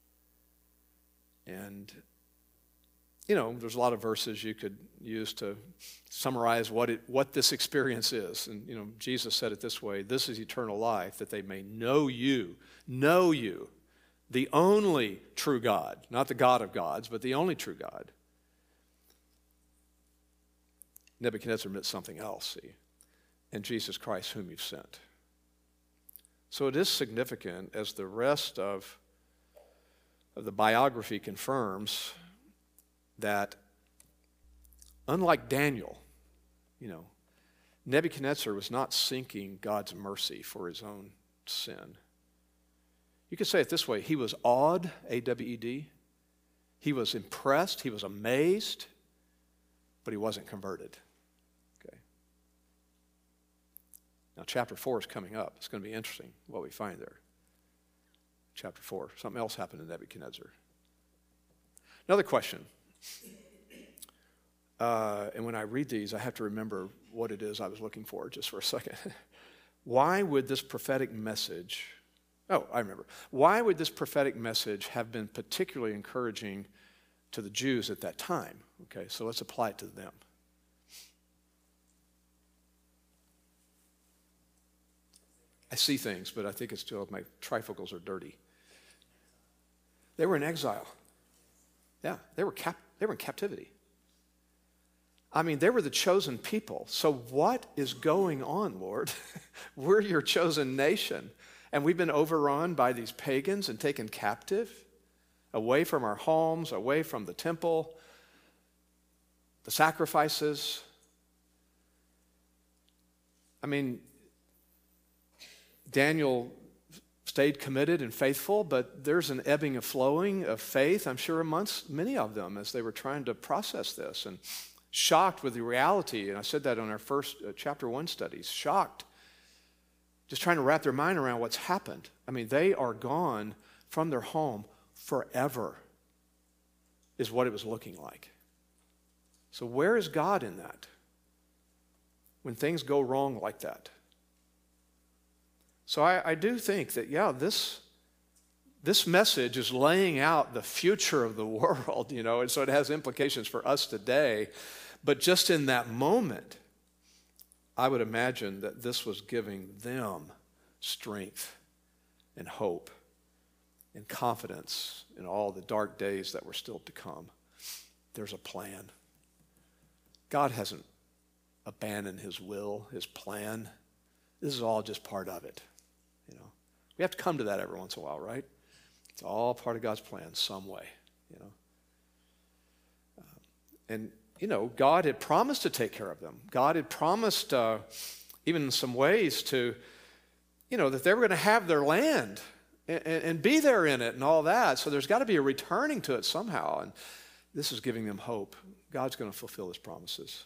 And, you know, there's a lot of verses you could use to summarize what it, what this experience is. And, you know, Jesus said it this way: this is eternal life, that they may know you, know you, the only true God, not the God of gods, but the only true God. Nebuchadnezzar meant something else, see, and Jesus Christ whom you've sent. So it is significant, as the rest of, of the biography confirms, that unlike Daniel, you know, Nebuchadnezzar was not seeking God's mercy for his own sin. You could say it this way: he was awed, A W E D. He was impressed, he was amazed, but he wasn't converted. Okay. Now, chapter four is coming up. It's going to be interesting what we find there. Chapter four. Something else happened to Nebuchadnezzar. Another question. Uh, and when I read these, I have to remember what it is I was looking for just for a second. Why would this prophetic message, oh, I remember. Why would this prophetic message have been particularly encouraging to the Jews at that time? Okay, so let's apply it to them. I see things, but I think it's still, my trifocals are dirty. They were in exile. Yeah, they were cap- they were in captivity. I mean, they were the chosen people. So what is going on, Lord? We're your chosen nation, and we've been overrun by these pagans and taken captive, away from our homes, away from the temple, the sacrifices. I mean, Daniel stayed committed and faithful, but there's an ebbing and flowing of faith, I'm sure, amongst many of them as they were trying to process this, and shocked with the reality. And I said that on our first uh, chapter one studies. Shocked, just trying to wrap their mind around what's happened. I mean, they are gone from their home forever, is what it was looking like. So where is God in that? When things go wrong like that? So I, I do think that, yeah, this, this message is laying out the future of the world, you know, and so it has implications for us today. But just in that moment, I would imagine that this was giving them strength and hope and confidence in all the dark days that were still to come. There's a plan. God hasn't abandoned his will, his plan. This is all just part of it. You know, we have to come to that every once in a while, right? It's all part of God's plan, some way. You know, uh, and you know, God had promised to take care of them. God had promised, uh, even in some ways, to, you know, that they were going to have their land and, and, and be there in it and all that. So there's got to be a returning to it somehow, and this is giving them hope. God's going to fulfill his promises.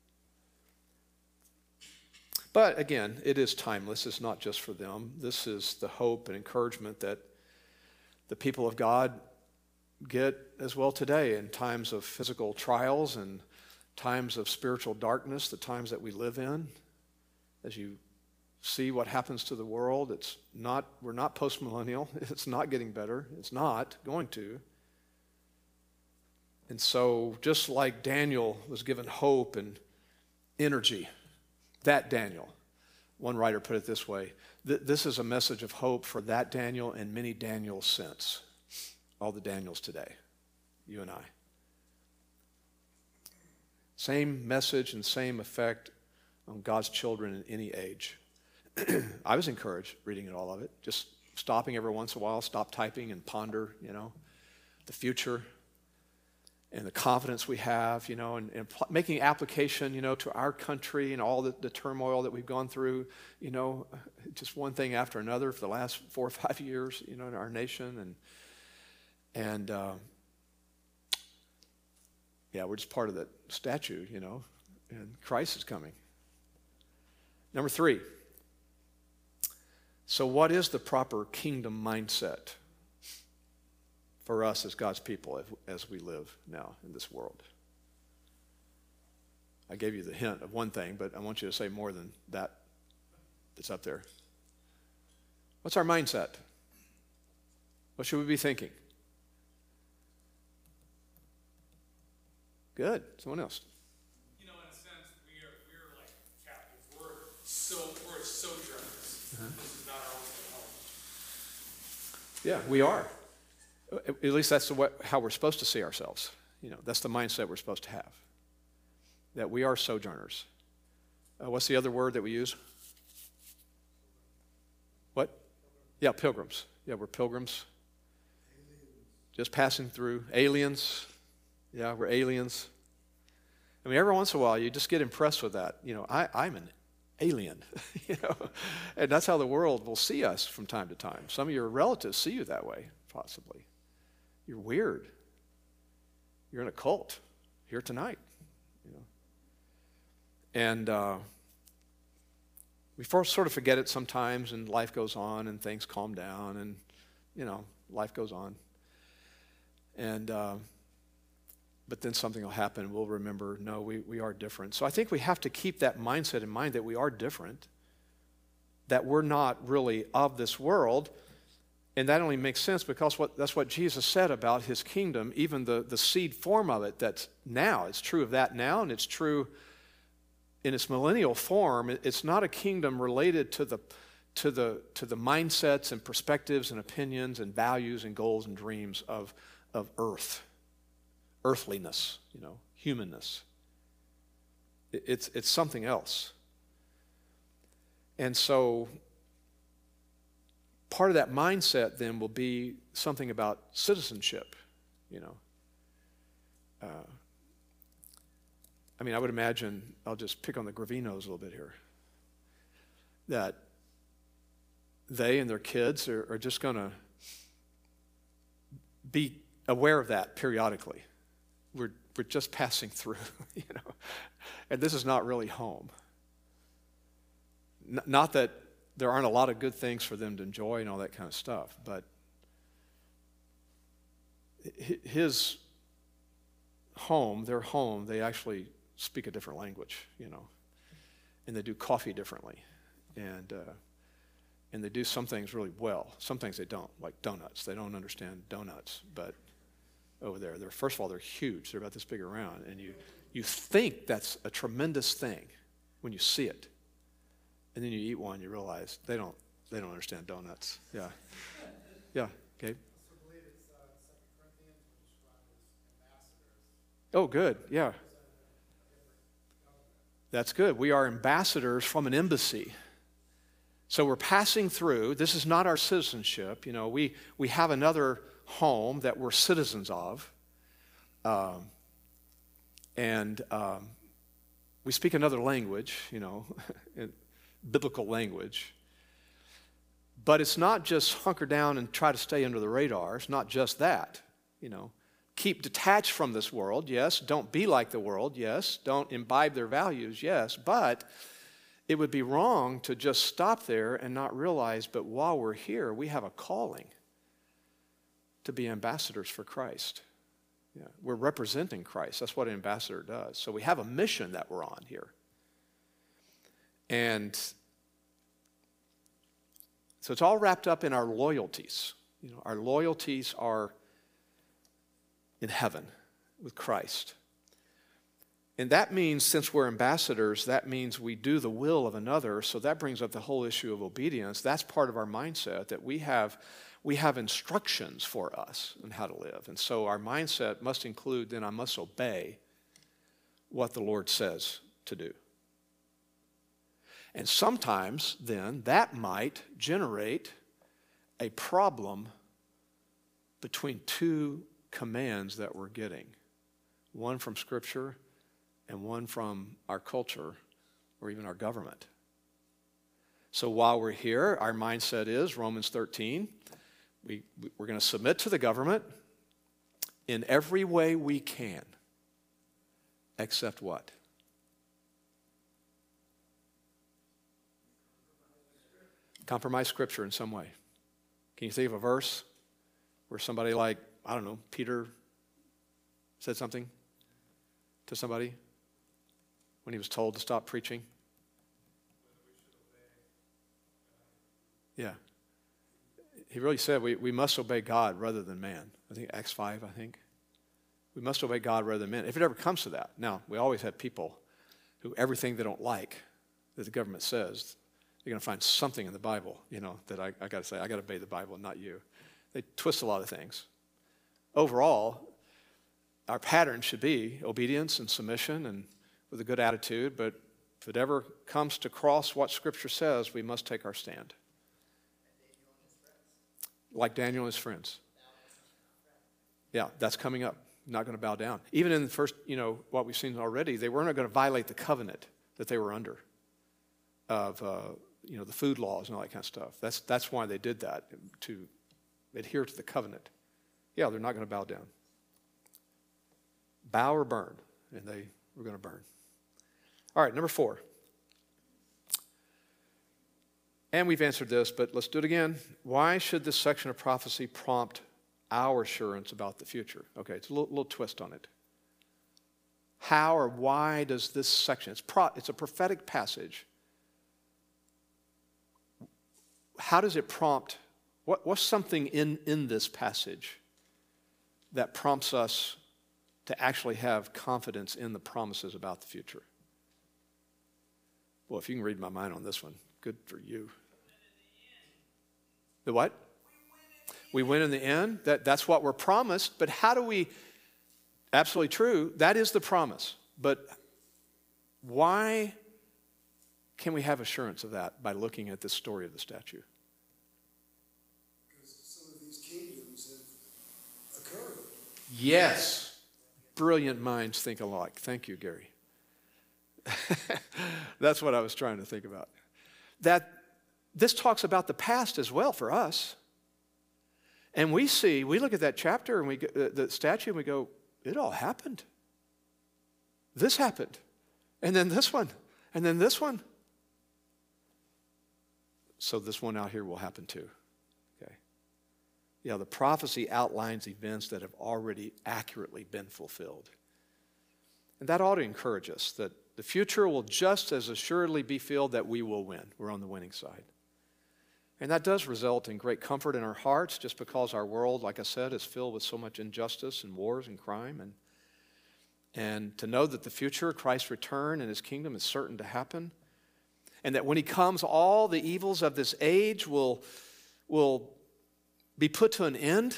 But again, it is timeless. It's not just for them. This is the hope and encouragement that the people of God get as well today in times of physical trials and times of spiritual darkness, the times that we live in. As you see what happens to the world, it's not, we're not post-millennial. It's not getting better. It's not going to. And so just like Daniel was given hope and energy, that Daniel, one writer put it this way, th- this is a message of hope for that Daniel and many Daniels since, all the Daniels today, you and I. Same message and same effect on God's children in any age. I was encouraged reading all of it, just stopping every once in a while, stop typing and ponder, you know, the future and the confidence we have, you know, and, and pl- making application, you know, to our country and all the, the turmoil that we've gone through, you know, just one thing after another for the last four or five years, you know, in our nation. And, and uh, yeah, we're just part of that statue, you know, and Christ is coming. Number three. So what is the proper kingdom mindset for us as God's people as we live now in this world? I gave you the hint of one thing, but I want you to say more than that that's up there. What's our mindset? What should we be thinking? Good. Someone else. You know, in a sense, we are we're like captives. We're so we're sojourners. Uh-huh. This is not our own home. Yeah, we are. At least that's the way, how we're supposed to see ourselves. You know, that's the mindset we're supposed to have. That we are sojourners. Uh, what's the other word that we use? What? Yeah, pilgrims. Yeah, we're pilgrims. Just passing through. Aliens. Yeah, we're aliens. I mean, every once in a while, you just get impressed with that. You know, I, I'm an alien, you know, and that's how the world will see us from time to time. Some of your relatives see you that way, possibly. You're weird. You're in a cult here tonight, you know. And uh, we first sort of forget it sometimes, and life goes on, and things calm down, and, you know, life goes on. And... Uh, But then something will happen, and we'll remember, no, we, we are different. So I think we have to keep that mindset in mind that we are different, that we're not really of this world. And that only makes sense because what, that's what Jesus said about his kingdom, even the, the seed form of it, that's now. It's true of that now, and it's true in its millennial form. It's not a kingdom related to the, to the, to the mindsets and perspectives and opinions and values and goals and dreams of, of earth. Earthliness, you know, humanness. It's, it's something else. And so part of that mindset then will be something about citizenship, you know. Uh, I mean, I would imagine, I'll just pick on the Gravinos a little bit here, that they and their kids are, are just going to be aware of that periodically. We're, we're just passing through, you know, and this is not really home. N- not that there aren't a lot of good things for them to enjoy and all that kind of stuff, but his home, their home, they actually speak a different language, you know, and they do coffee differently, and uh, and they do some things really well. Some things they don't, like donuts. They don't understand donuts, but over there, they're first of all they're huge. They're about this big around, and you you think that's a tremendous thing when you see it, and then you eat one, you realize they don't they don't understand donuts. Yeah, yeah, okay. Oh, good. Yeah. That's good. We are ambassadors from an embassy. So we're passing through. This is not our citizenship. You know, we, we have another home that we're citizens of. Um, and um, we speak another language, you know, biblical language. But it's not just hunker down and try to stay under the radar. It's not just that, you know. Keep detached from this world, yes. Don't be like the world, yes. Don't imbibe their values, yes. But it would be wrong to just stop there and not realize, but while we're here, we have a calling to be ambassadors for Christ. Yeah, we're representing Christ. That's what an ambassador does. So we have a mission that we're on here. And so it's all wrapped up in our loyalties. You know, our loyalties are in heaven with Christ. And that means, since we're ambassadors, that means we do the will of another. So that brings up the whole issue of obedience. That's part of our mindset, that we have, we have instructions for us on how to live. And so our mindset must include, then I must obey what the Lord says to do. And sometimes, then, that might generate a problem between two commands that we're getting, one from Scripture and one from our culture or even our government. So while we're here, our mindset is Romans thirteen. We, we're going to submit to the government in every way we can, except what? Compromise Scripture in some way. Can you think of a verse where somebody like, I don't know, Peter said something to somebody when he was told to stop preaching? Yeah. He really said we, we must obey God rather than man. I think Acts five, I think. We must obey God rather than man. If it ever comes to that. Now, we always have people who everything they don't like that the government says, they're going to find something in the Bible, you know, that I, I got to say, I got to obey the Bible, not you. They twist a lot of things. overall, our pattern should be obedience and submission and with a good attitude, but if it ever comes to cross what Scripture says, we must take our stand. Like Daniel and his friends. Yeah, that's coming up. Not going to bow down. Even in the first, you know, what we've seen already, they weren't going to violate the covenant that they were under of, uh, you know, the food laws and all that kind of stuff. That's, that's why they did that, to adhere to the covenant. Yeah, they're not going to bow down. Bow or burn, and they were going to burn. All right, number four. And we've answered this, but let's do it again. Why should this section of prophecy prompt our assurance about the future? Okay, it's a little, little twist on it. How or why does this section, it's, pro, it's a prophetic passage. How does it prompt, what, what's something in, in this passage that prompts us to actually have confidence in the promises about the future? Well, if you can read my mind on this one, good for you. The what? We win in the end. That, that's what we're promised. But how do we, absolutely true, that is the promise. But why can we have assurance of that by looking at the story of the statue? Because some of these kingdoms have occurred. Yes. Brilliant minds think alike. Thank you, Gary. That's what I was trying to think about. That this talks about the past as well for us. And we see, we look at that chapter and we uh, the statue and we go, it all happened. This happened. And then this one. And then this one. So this one out here will happen too. Okay. Yeah, the prophecy outlines events that have already accurately been fulfilled. And that ought to encourage us that the future will just as assuredly be filled that we will win. We're on the winning side. And that does result in great comfort in our hearts, just because our world, like I said, is filled with so much injustice and wars and crime. And, and to know that the future, Christ's return and his kingdom, is certain to happen. And that when he comes, all the evils of this age will, will be put to an end.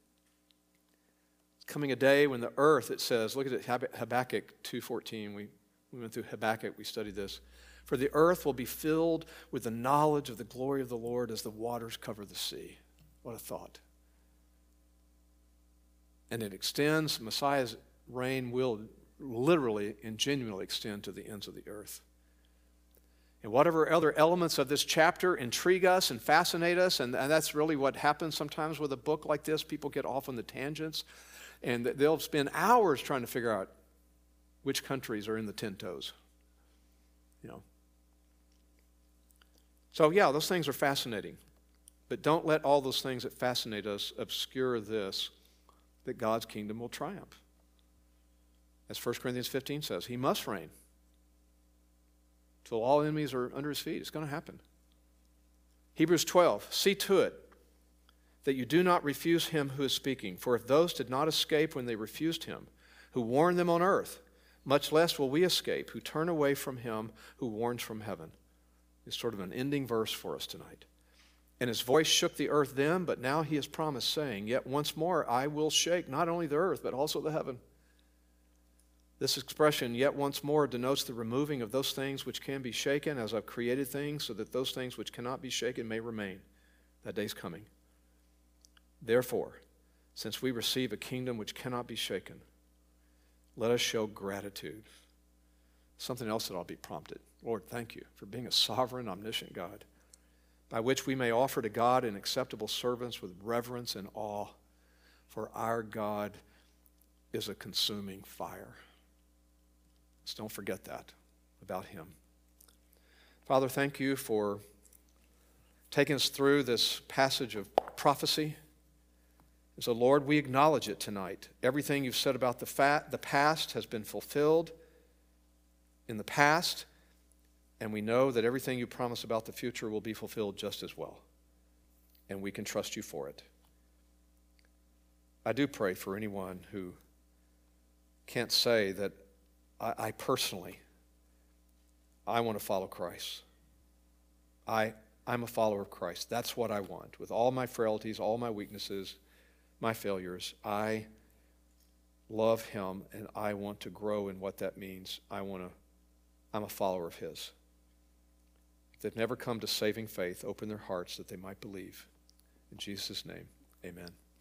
It's coming a day when the earth, it says, look at it, Habakkuk two fourteen. We, we went through Habakkuk, we studied this. For the earth will be filled with the knowledge of the glory of the Lord as the waters cover the sea. What a thought. And it extends, Messiah's reign will literally and genuinely extend to the ends of the earth. And whatever other elements of this chapter intrigue us and fascinate us, and, and that's really what happens sometimes with a book like this. People get off on the tangents, and they'll spend hours trying to figure out which countries are in the ten toes. You know. So yeah, those things are fascinating. But don't let all those things that fascinate us obscure this, that God's kingdom will triumph. As First Corinthians fifteen says, he must reign till all enemies are under his feet. It's going to happen. Hebrews twelve, see to it that you do not refuse him who is speaking. For if those did not escape when they refused him, who warned them on earth, much less will we escape, who turn away from him who warns from heaven. It's sort of an ending verse for us tonight. And his voice shook the earth then, but now he has promised, saying, yet once more I will shake not only the earth, but also the heaven. This expression, yet once more, denotes the removing of those things which can be shaken, as I've created things, so that those things which cannot be shaken may remain. That day's coming. Therefore, since we receive a kingdom which cannot be shaken, let us show gratitude. Something else that I'll be prompted. Lord, thank you for being a sovereign, omniscient God, by which we may offer to God an acceptable service with reverence and awe, for our God is a consuming fire. Let's don't forget that about him. Father, thank you for taking us through this passage of prophecy. And so, Lord, we acknowledge it tonight. Everything you've said about the, fat, the past has been fulfilled in the past, and we know that everything you promise about the future will be fulfilled just as well. And we can trust you for it. I do pray for anyone who can't say that I, I personally, I want to follow Christ. I, I'm a follower of Christ. That's what I want. With all my frailties, all my weaknesses, my failures. I love him, and I want to grow in what that means. I want to, I'm a follower of his. If they've never come to saving faith, open their hearts that they might believe. In Jesus' name, amen.